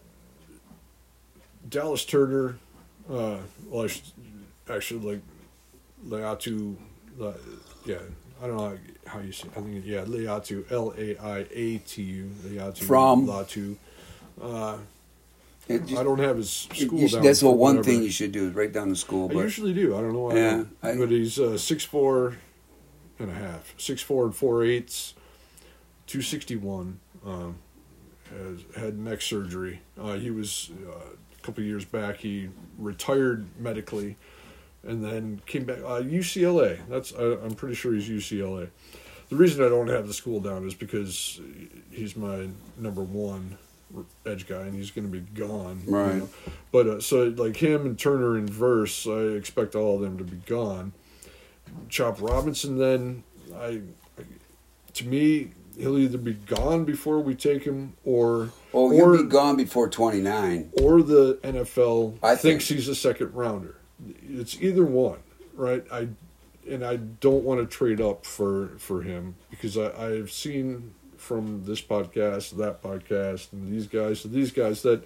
Dallas Turner. Uh, well, I should, actually, like Leatu. Uh, yeah, I don't know how, how you say. I think yeah, Leatu. L A I A T U. Leatu. From? Latu. Uh, It just- I don't have his school you should- down. that's for what one whatever. thing you should do is write down the school. I But usually do. I don't know why. Yeah, I- but he's uh, six four and a half, six four and four eighths, two sixty one. Um, has had neck surgery. Uh, he was uh, a couple of years back. He retired medically, and then came back. Uh, U C L A. That's I, I'm pretty sure he's U C L A. The reason I don't have the school down is because he's my number one edge guy, and he's going to be gone. you Right. know. But uh, so like him and Turner in verse, I expect all of them to be gone. Chop Robinson, then I, I to me he'll either be gone before we take him, or oh, or, you'll be gone before twenty nine. or the N F L I thinks think- he's a second rounder. It's either one, right? I and I don't want to trade up for for him because I I've seen from this podcast, that podcast, and these guys to these guys that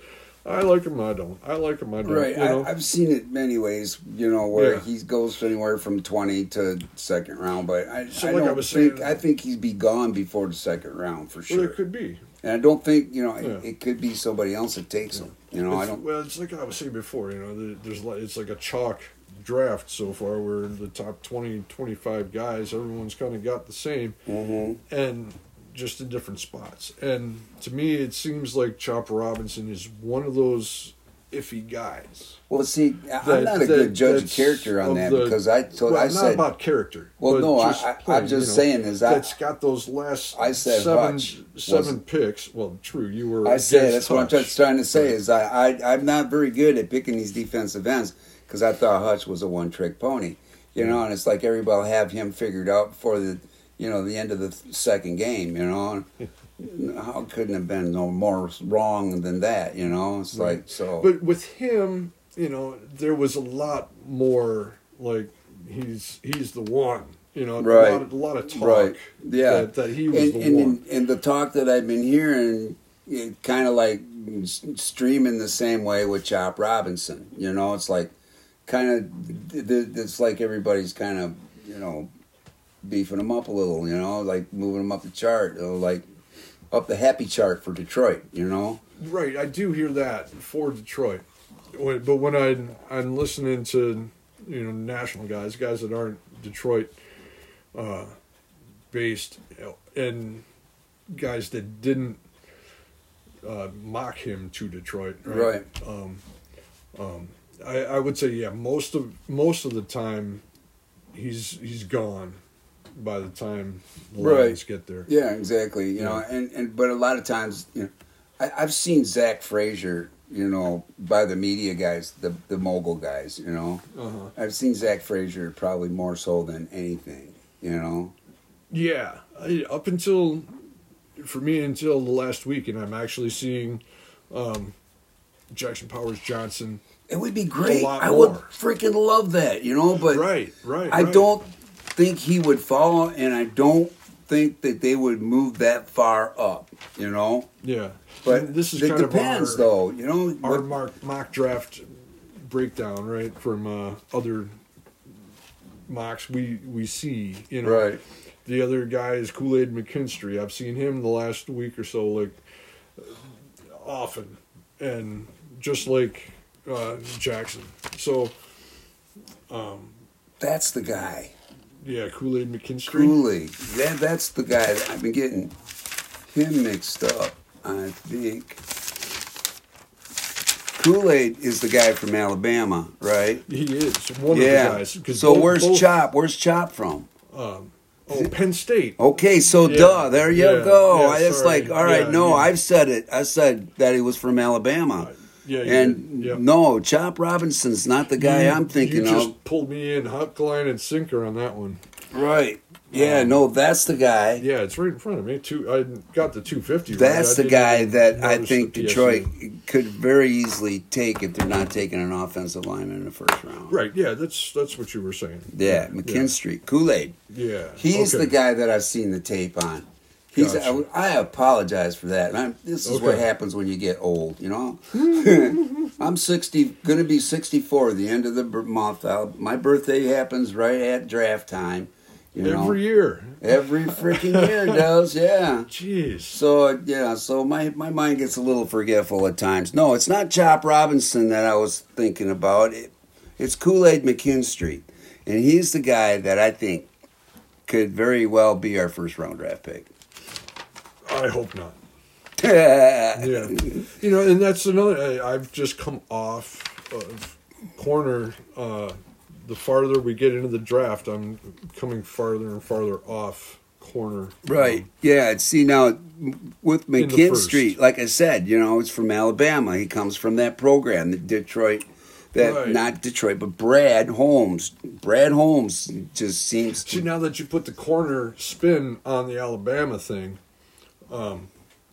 I like him. I don't. I like him. I don't. Right. You know? I, I've seen it many ways. You know, where Yeah. he goes anywhere from twenty to second round, but I, So I like I don't was think. saying- I think he'd be gone before the second round for Well, sure. it could be. And I don't think you know Yeah. it, it could be somebody else that takes him. You know, I It's- don't. Well, it's like I was saying before. You know, there- there's like it's like a chalk draft so far, where the top twenty, twenty-five guys, everyone's kind of got the same, Mhm. and just in different spots. And to me, it seems like Chopper Robinson is one of those iffy guys. Well, see, I- That- I'm not a that- good judge of that's character on of that the- because I told Well, I not said about character. Well, but no, I- just I- plain, I'm just you know, saying is I- that's got those last I said seven Hutch seven was- picks. Well, true, you were. I said against that's what I'm Hutch. just trying to say Right. is I, I I'm not very good at picking these defensive ends because I thought Hutch was a one trick pony, you know, and it's like everybody will have him figured out before the you know the end of the th- second game, you know. How couldn't have been no more wrong than that, you know? It's Right. like so. But with him, you know, there was a lot more like he's he's the one. You know, Right. a, lot of, a lot of talk. Right. Yeah. That, that he was and, the and, one. and the talk that I've been hearing, it kind of like s- streaming the same way with Chop Robinson. You know, it's like kind of, it's like everybody's kind of, you know, beefing him up a little, you know, like moving him up the chart, you know, like up the happy chart for Detroit, you know? Right, I do hear that for Detroit. When, but when I I'm listening to you know national guys, guys that aren't Detroit uh, based, you know, and guys that didn't uh, mock him to Detroit, right? Right. Um, um, I, I would say yeah, most of most of the time he's he's gone by the time the Right. Lions get there. Yeah, exactly. You Yeah. know, and, and but a lot of times, you know, I, I've seen Zach Frazier, you know, by the media guys, the the mogul guys, you know. Uh-huh. I've seen Zach Frazier probably more so than anything, you know. Yeah, I, up until for me until the last week, and I'm actually seeing um, Jackson Powers Johnson. It would be great. lot I would more. freaking love that, you know. But Right, right. I right. don't think he would fall, and I don't think that they would move that far up, you know. Yeah, But And this is it kind depends, of our, though. You know, our what- mock, mock draft breakdown, right? From uh, other mocks we we see, you know. right? The other guy is Kool-Aid McKinstry. I've seen him the last week or so, like often, and just like uh, Jackson. So, um, That's the guy. yeah, Kool-Aid McKinstry. Cooley. That, that's the guy that I've been getting him mixed up, I think. Kool-Aid is the guy from Alabama, right? He is one yeah. of the guys. 'cause So both- where's both- Chop? Where's Chop from? Um, oh, Penn State. Okay, so Yeah, duh, there you yeah, go. yeah, I It's sorry. like, all right, Yeah, no, yeah. I've said it. I said that he was from Alabama. Yeah, you And did. Yep. no, Chop Robinson's not the guy You- I'm thinking you just of. pulled me in hook, line, and sinker on that one. Right. Yeah, Um, no, that's the guy. Yeah, it's right in front of me. Two, I got the two fifty. That's right. I the didn't guy even that I notice think the P S U. Detroit could very easily take if they're not taking an offensive lineman in the first round. Right. Yeah, that's that's what you were saying. Yeah, McKinstry, Kool-Aid. Yeah. He's okay. the guy that I've seen the tape on. He's. Gotcha. I, I apologize for that. And I'm, this is Okay. what happens when you get old. You know, I'm sixty, going to be sixty-four at the end of the b- month. I'll, my birthday happens right at draft time. You know, Every year. every freaking year does. Yeah. Jeez. So yeah, so my, my mind gets a little forgetful at times. No, it's not Chop Robinson that I was thinking about. It, it's Kool-Aid McKinstry, and he's the guy that I think could very well be our first round draft pick. I hope not. yeah. Yeah. You know, and that's another. I, I've just come off of corner. Uh, the farther we get into the draft, I'm coming farther and farther off corner. Right. Um, Yeah. See now with the McKinstry, first. like I said, you know, it's from Alabama. He comes from that program, the Detroit. That Right. not Detroit, but Brad Holmes. Brad Holmes just seems to See, now that you put the corner spin on the Alabama thing, um,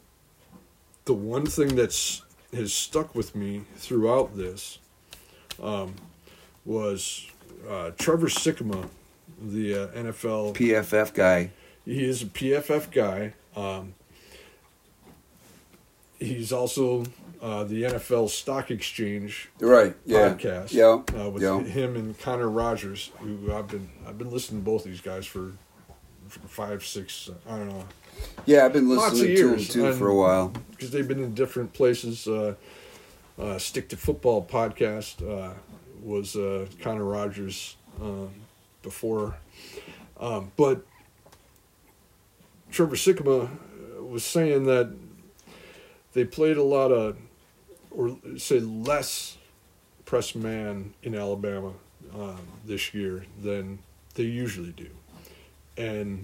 the one thing that's has stuck with me throughout this um, was uh, Trevor Sikkema, the uh, N F L. P F F guy. He is a P F F guy. Um, he's also uh, the N F L Stock Exchange Right. Yeah. podcast. Yeah. Uh, with yeah. him and Connor Rogers, who I've been I've been listening to both these guys for, for five, six, I don't know, Yeah, I've been lots of listening to them years, too and- for a while. because they've been in different places. Uh, uh, Stick to Football podcast uh, was uh, Connor Rogers um, before, um, but Trevor Sikkema was saying that they played a lot of, or say less press man in Alabama um, this year than they usually do, and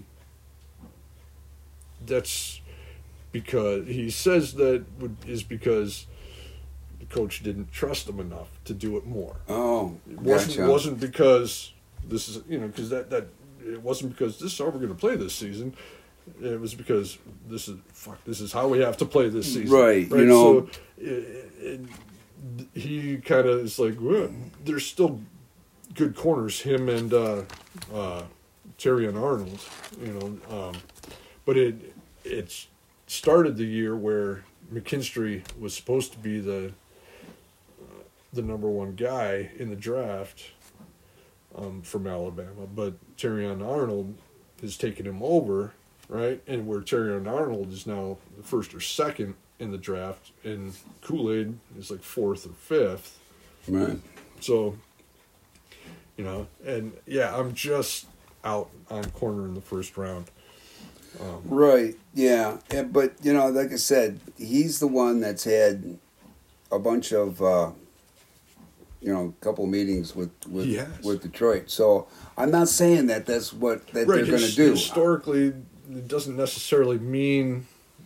that's because he says that would, is because the coach didn't trust him enough to do it more. Oh, It wasn't gotcha. wasn't because this is you know because that that it wasn't because this is how we're going to play this season. It was because this is fuck. This is how we have to play this season. Right, you know. So it, it, he kind of is like, well, there's still good corners. Him and uh, uh, Terry and Arnold. You know, um, but it it's started the year where McKinstry was supposed to be the uh, the number one guy in the draft um, from Alabama, but Terrion Arnold has taken him over, right? And where Terrion Arnold is now the first or second in the draft, and Kool-Aid is like fourth or fifth. Right. So, you know, and yeah, I'm just out on corner in the first round. Um, Right. Yeah. And, but you know, like I said, he's the one that's had a bunch of, uh, you know, a couple meetings with with, He has. with Detroit. So I'm not saying that that's what that right, they're going to his- do. Historically, it doesn't necessarily mean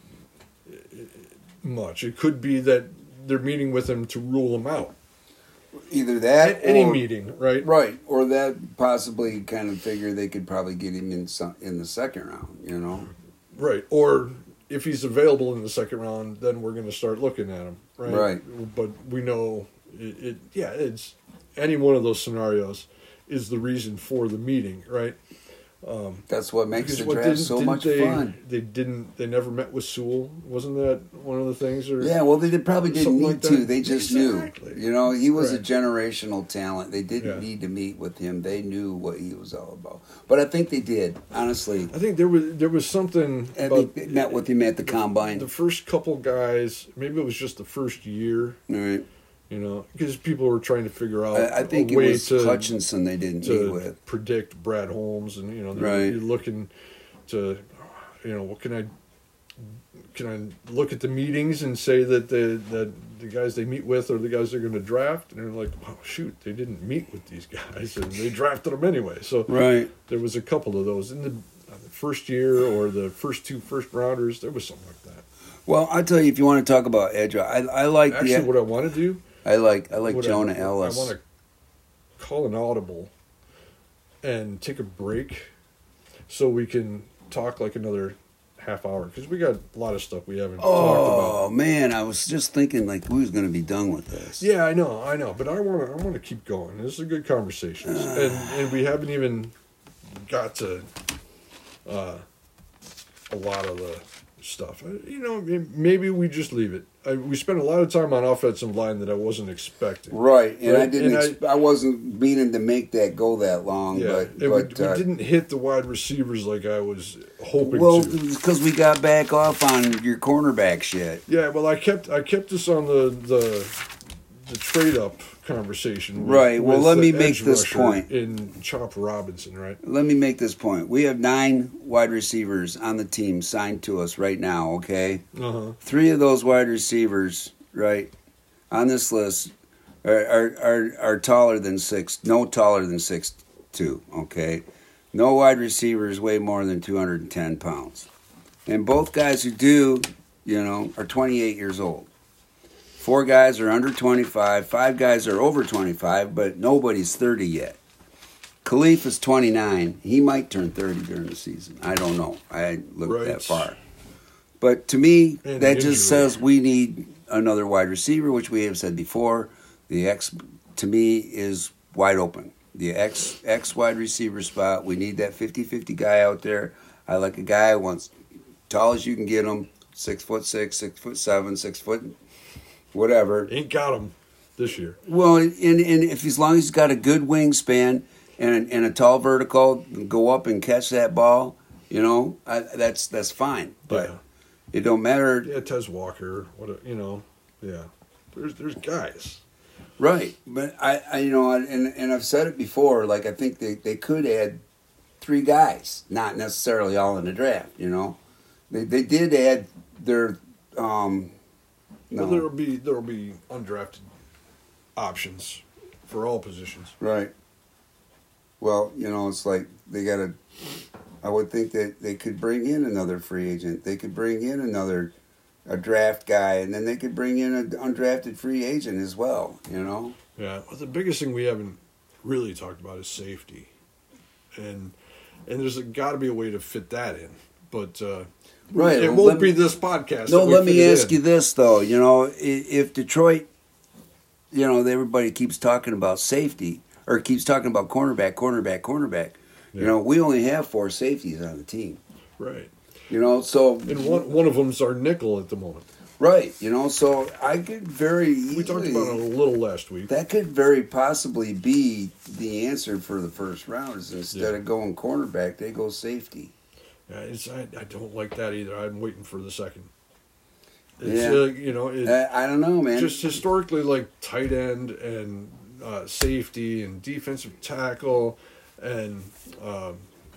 much. It could be that they're meeting with him to rule him out. Either that, At any or, meeting, right? right, or that possibly kind of figure they could probably get him in some in the second round. You know. Right. Or if he's available in the second round, then we're going to start looking at him, right? Right. But we know it, it. Yeah, it's any one of those scenarios is the reason for the meeting, right? Um, That's what makes because the what draft didn't- so didn't much they, fun. They didn't. They never met with Sewell. Wasn't that one of the things? Or Yeah, well, they did, probably didn't Something need like to. that. They just Exactly. knew. You know, he was a Right. generational talent. They didn't Yeah. need to meet with him. They knew what he was all about. But I think they did, honestly. I think there was there was something. I about think they met with him at the combine. the first couple guys. Maybe it was just the first year. All right. You know, because people were trying to figure out I, I think a it way was to Hutchinson they didn't meet to with. predict Brad Holmes, and you know, they're, Right. you're looking to, you know, what can I, can I look at the meetings and say that the that the guys they meet with are the guys they're going to draft, and they're like, oh shoot, they didn't meet with these guys, and they drafted them anyway. So Right. there was a couple of those in the, uh, the first year or the first two first rounders. There was something like that. Well, I tell you, if you want to talk about edge, I, I like Actually, the. what I want to do. I like I like What Jonah I, Ellis. I want to call an audible and take a break so we can talk like another half hour because we got a lot of stuff we haven't talked Oh about. man, I was just thinking like we was going to be done with this. Yeah, I know, I know, but I want to I want to keep going. This is a good conversation, and and we haven't even got to uh, a lot of the stuff. You know, maybe we just leave it. I, we spent a lot of time on offensive line that I wasn't expecting. Right, and I Right, didn't. and Ex- I, wasn't meaning to make that go that long, Yeah, but and but we, uh, we didn't hit the wide receivers like I was hoping well, to. because we got back off on your cornerback shit. Yeah, well, I kept I kept us on the the, the trade up conversation. With, Right, well, with let the me make edge this rusher point. in Chop Robinson, right? Let me make this point. We have nine wide receivers on the team signed to us right now. Okay, Uh huh. three of those wide receivers, right, on this list are are are, are taller than six. No taller than six two. Okay, no wide receivers weigh more than two hundred and ten pounds, and both guys who do, you know, are twenty eight years old. Four guys are under twenty-five. Five guys are over twenty-five, but nobody's thirty yet. Khalif is twenty-nine. He might turn thirty during the season. I don't know. I ain't looked Right. that far. But to me, And that injury. just says we need another wide receiver, which we have said before. The X, to me, is wide open. The X X wide receiver spot, we need that fifty-fifty guy out there. I like a guy once tall as you can get him, six foot six, six foot seven, six foot whatever. Ain't got him this year. Well, and, and if as long as he's got a good wingspan and and a tall vertical, go up and catch that ball, you know, I, that's that's fine. But Yeah. it don't matter. Yeah, Tez Walker, what a, you know, yeah. There's there's guys. Right, but I, I you know, and and I've said it before. Like I think they, they could add three guys, not necessarily all in the draft. You know, they they did add their um. No. Well, there'll be there'll be undrafted options for all positions. Right. Well, you know, it's like they got to. I would think that they could bring in another free agent. They could bring in another a draft guy, and then they could bring in an undrafted free agent as well. You know. Yeah. Well, the biggest thing we haven't really talked about is safety, and and there's got to be a way to fit that in, but uh, right. It well, won't me, be this podcast. No, that we let me fit it ask in. you this though. You know, if Detroit, you know, everybody keeps talking about safety or keeps talking about cornerback, cornerback, cornerback. Yeah. You know, we only have four safeties on the team. Right. You know, so And one one of them's our nickel at the moment. right. You know, so I could very easily, We talked about it a little last week. that could very possibly be the answer for the first round. Is instead Yeah. of going cornerback, they go safety. Yeah, it's I, I don't like that either. I'm waiting for the second. It's, Yeah. uh, you know, it, I, I don't know, man. just historically, like tight end and uh, safety and defensive tackle and um,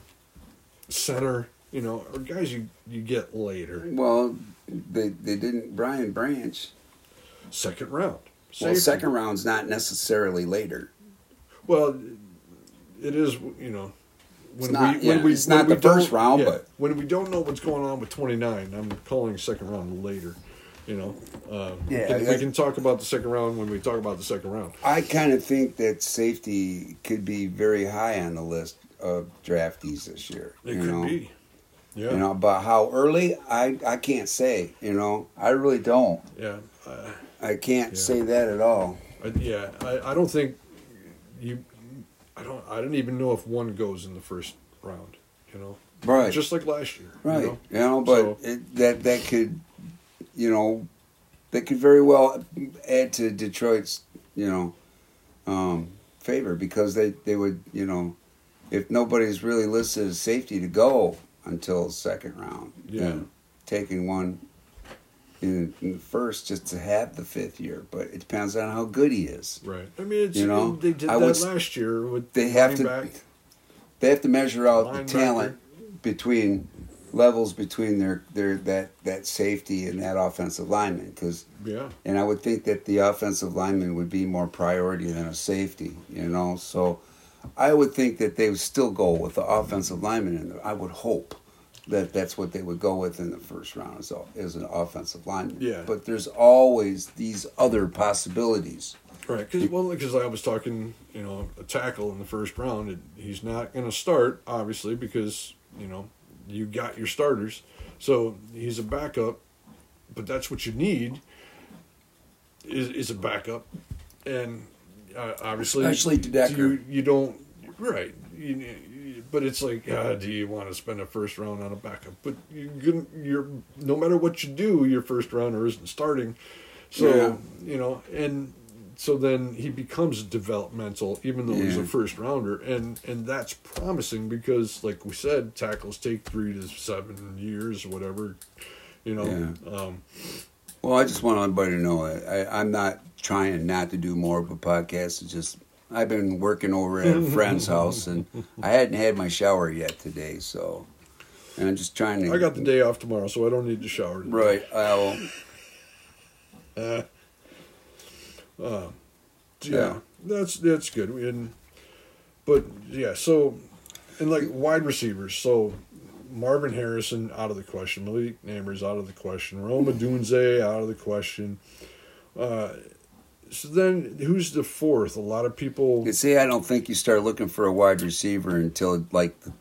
center, you know, are guys you, you get later, well, they they didn't. Brian Branch. second round. Well, Safety. second round's not necessarily later. Well, it is, you know. When It's not- we, when yeah, we, it's when not we the first don't- round, yeah, but- when we don't know what's going on with twenty-nine, I'm calling second round later. You know, um, Yeah, we, can, we that- can talk about the second round when we talk about the second round. I kind of think that safety could be very high on the list of draftees this year. It you could know? be, yeah, You know, but how early, I, I can't say. You know, I really don't. yeah, uh, I can't Yeah. say that at all. I, yeah. I, I don't think you. I don't. I don't even know if one goes in the first round. You know, Right. just like last year. Right. You know? You know, but So- it, that that could, you know, that could very well add to Detroit's, you know, um, favor because they, they would, you know, if nobody's really listed as safety to go until second round, Yeah. then taking one in, in the first just to have the fifth year. But it depends on how good he is. Right. I mean, it's, You know, they did I that would- last year with They have to. running back. They have to measure out the Linebacker. talent between levels between their, their that that safety and that offensive lineman because Yeah. and I would think that the offensive lineman would be more priority than a safety, you know. So I would think that they would still go with the offensive lineman, and I would hope that that's what they would go with in the first round as, a- as an offensive lineman. Yeah. But there's always these other possibilities. Right, because well, because I was talking, you know, a tackle in the first round. It, he's not going to start, obviously, because you know you got your starters. So he's a backup, but that's what you need. Is is a backup, and uh, obviously, Especially to Decker. you you don't right. You, you- but it's like, uh, do you want to spend a first round on a backup? But you can, you're no matter what you do, your first rounder isn't starting. So Yeah. you know, and so then he becomes developmental, even though he's Yeah. a first rounder, and and that's promising because, like we said, tackles take three to seven years, whatever. You know, Yeah. um, Well, I just want everybody to know that I, I'm not trying not to do more of a podcast. It's just I've been working over at a friend's house, and I hadn't had my shower yet today, so and I'm just trying to. I got the day off tomorrow, so I don't need to shower. Today. right. I will. Uh, uh, yeah, Yeah. that's that's good. And but yeah, so and like wide receivers, so Marvin Harrison out of the question, Malik Neighbors out of the question, Rome Odunze out of the question. Uh, so then, who's the fourth? A lot of people. You see, I don't think you start looking for a wide receiver until like the,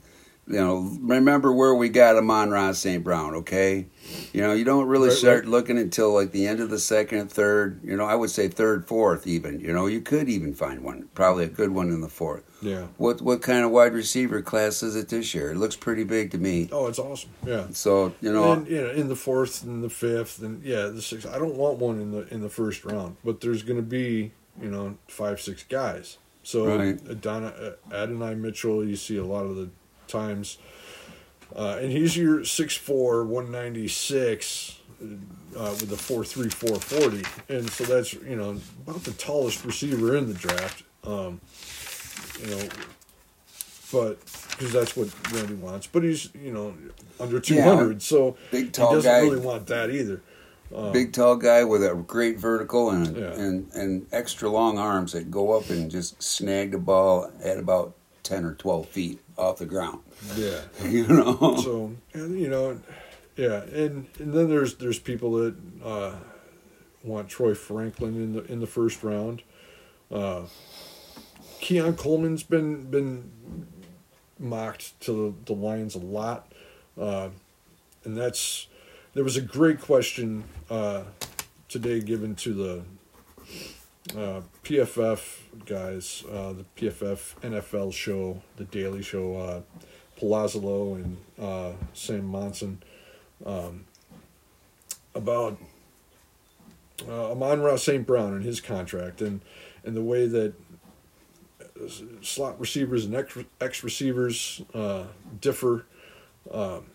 you know, remember where we got Amon-Ra Saint Brown, okay? You know, you don't really right, start right. looking until like the end of the second and third. You know, I would say third, fourth even. You know, you could even find one, probably a good one in the fourth. Yeah. What what kind of wide receiver class is it this year? It looks pretty big to me. Oh, it's awesome. Yeah. So, you know. And, you know, in the fourth and the fifth and, yeah, the sixth. I don't want one in the in the first round, but there's going to be, you know, five, six guys. So, Right. Adonai, Adonai Mitchell, you see a lot of the times. Uh, and he's your six four, one ninety-six uh, with a four three, four forty. And so that's, you know, about the tallest receiver in the draft. Um, you know, but because that's what Randy wants. But he's, you know, under two hundred. Yeah, so big, tall he doesn't guy. really want that either. Um, Big tall guy with a great vertical and, Yeah. and and extra long arms that go up and just snag the ball at about ten or twelve feet off the ground. Yeah. You know. So, and, you know, yeah, and, and then there's there's people that uh, want Troy Franklin in the in the first round. Uh, Keon Coleman's been been mocked to the, the Lions a lot, uh, and that's there was a great question uh, today given to the uh, P F F guys, uh, the P F F N F L show, the Daily Show. Uh, Palazzolo and uh, Sam Monson um, about uh, Amon-Ra Saint Brown and his contract and, and the way that slot receivers and X, X receivers uh, differ. Um,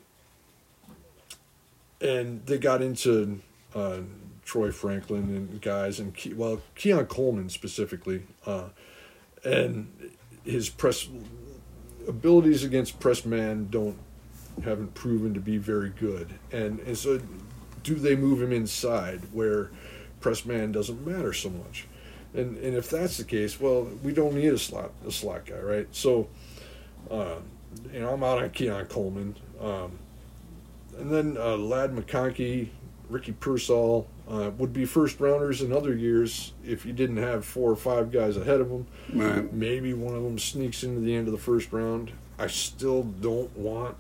and they got into uh, Troy Franklin and guys, and Ke- well, Keon Coleman specifically, uh, and his press abilities against press man don't haven't proven to be very good, and and so do they move him inside where press man doesn't matter so much, and and if that's the case, well, we don't need a slot a slot guy, right? So, uh, you know, I'm out on Keon Coleman, um, and then uh, Ladd McConkey, Ricky Pearsall uh, would be first rounders in other years if you didn't have four or five guys ahead of them. Right. Maybe one of them sneaks into the end of the first round. I still don't want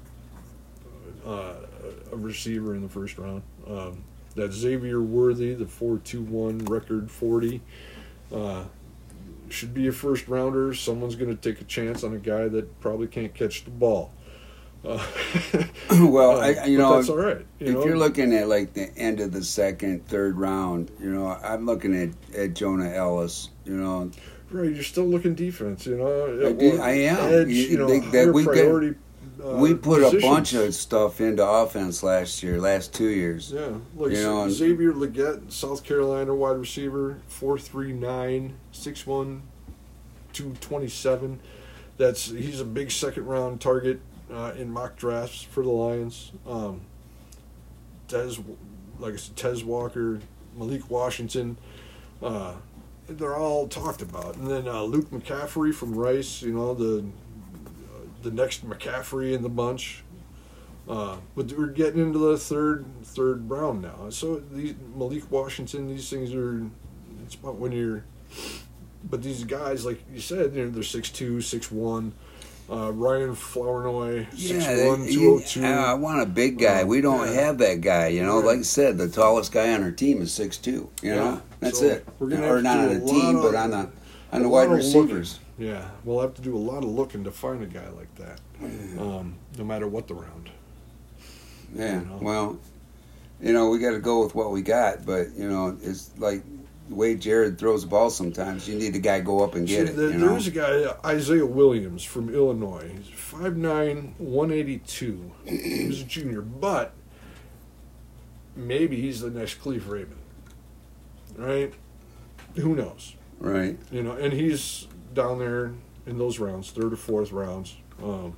uh, a receiver in the first round. Um, that Xavier Worthy, the four two one record forty, uh, should be a first rounder. Someone's going to take a chance on a guy that probably can't catch the ball. Uh, well, uh, I, you but know, that's all right. You if know? you're looking at like the end of the second, third round, you know, I'm looking at, at Jonah Ellis. You know, right, you're still looking defense. You know, I, do- I am. Edge, You- you know, they- that higher we get- priority. Uh, we put positions. a bunch of stuff into offense last year, last two years. Yeah, like You know, and- Xavier Leggett, South Carolina wide receiver, four three nine, six one, two twenty-seven. That's he's a big second round target uh, in mock drafts for the Lions. Um, Tez, like I said, Tez Walker, Malik Washington, uh, they're all talked about. And then uh, Luke McCaffrey from Rice, you know, the the next McCaffrey in the bunch. Uh, but we're getting into the third third round now. So these Malik Washington, these things are, it's about when you're, but these guys, like you said, you know, they're six two, six one. Uh, Ryan Flournoy, six one, two oh two. I want a big guy. Uh, we don't yeah. have that guy. You know, Yeah. like I said, the tallest guy on our team is six two. You know, Yeah. that's So it. we're gonna or have not to on do the a team, lot but of- on the on a the lot wide of receivers. Yeah, we'll have to do a lot of looking to find a guy like that, um, no matter what the round. Yeah. You know? Well, you know, we got to go with what we got, but you know, it's like the way Jared throws the ball. Sometimes you need the guy go up and get See, it. there, You know? There's a guy, Isaiah Williams from Illinois. He's five nine, one eighty-two. He was a junior, but maybe he's the next Cleve Raven, right? Who knows? Right. You know, and he's down there in those rounds, third or fourth rounds. Um,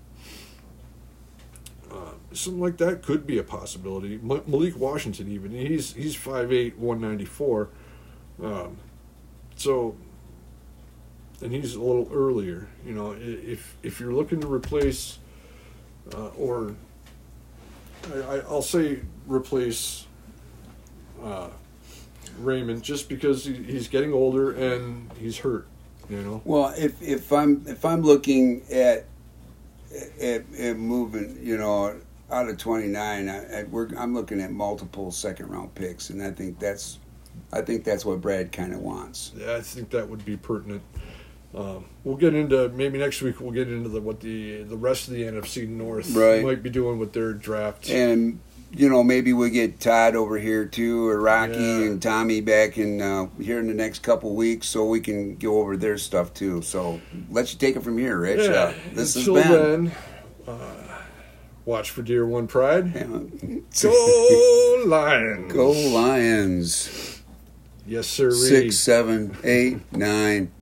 uh, something like that could be a possibility. Ma- Malik Washington, even he's he's five eight, one ninety-four. Um, so, and he's a little earlier. You know, i- if if you're looking to replace, uh, or I, I, I'll say replace. Uh, Raymond, just because he, he's getting older and he's hurt, you know. Well, if if I'm if I'm looking at it, it moving, you know, out of twenty-nine, I, I, we're, I'm looking at multiple second round picks, and I think that's, I think that's what Brad kind of wants. Yeah, I think that would be pertinent. Um, we'll get into maybe next week. We'll get into the what the the rest of the N F C North right. might be doing with their draft, and you know maybe we get Todd over here too, or Rocky yeah. and Tommy back in uh, here in the next couple weeks, so we can go over their stuff too. So let you take it from here, Rich. Yeah. Uh, this Until has been. Then, uh, watch for Deer One Pride. Yeah. Go Lions! Go Lions! Yes, sir. Six, seven, eight, nine.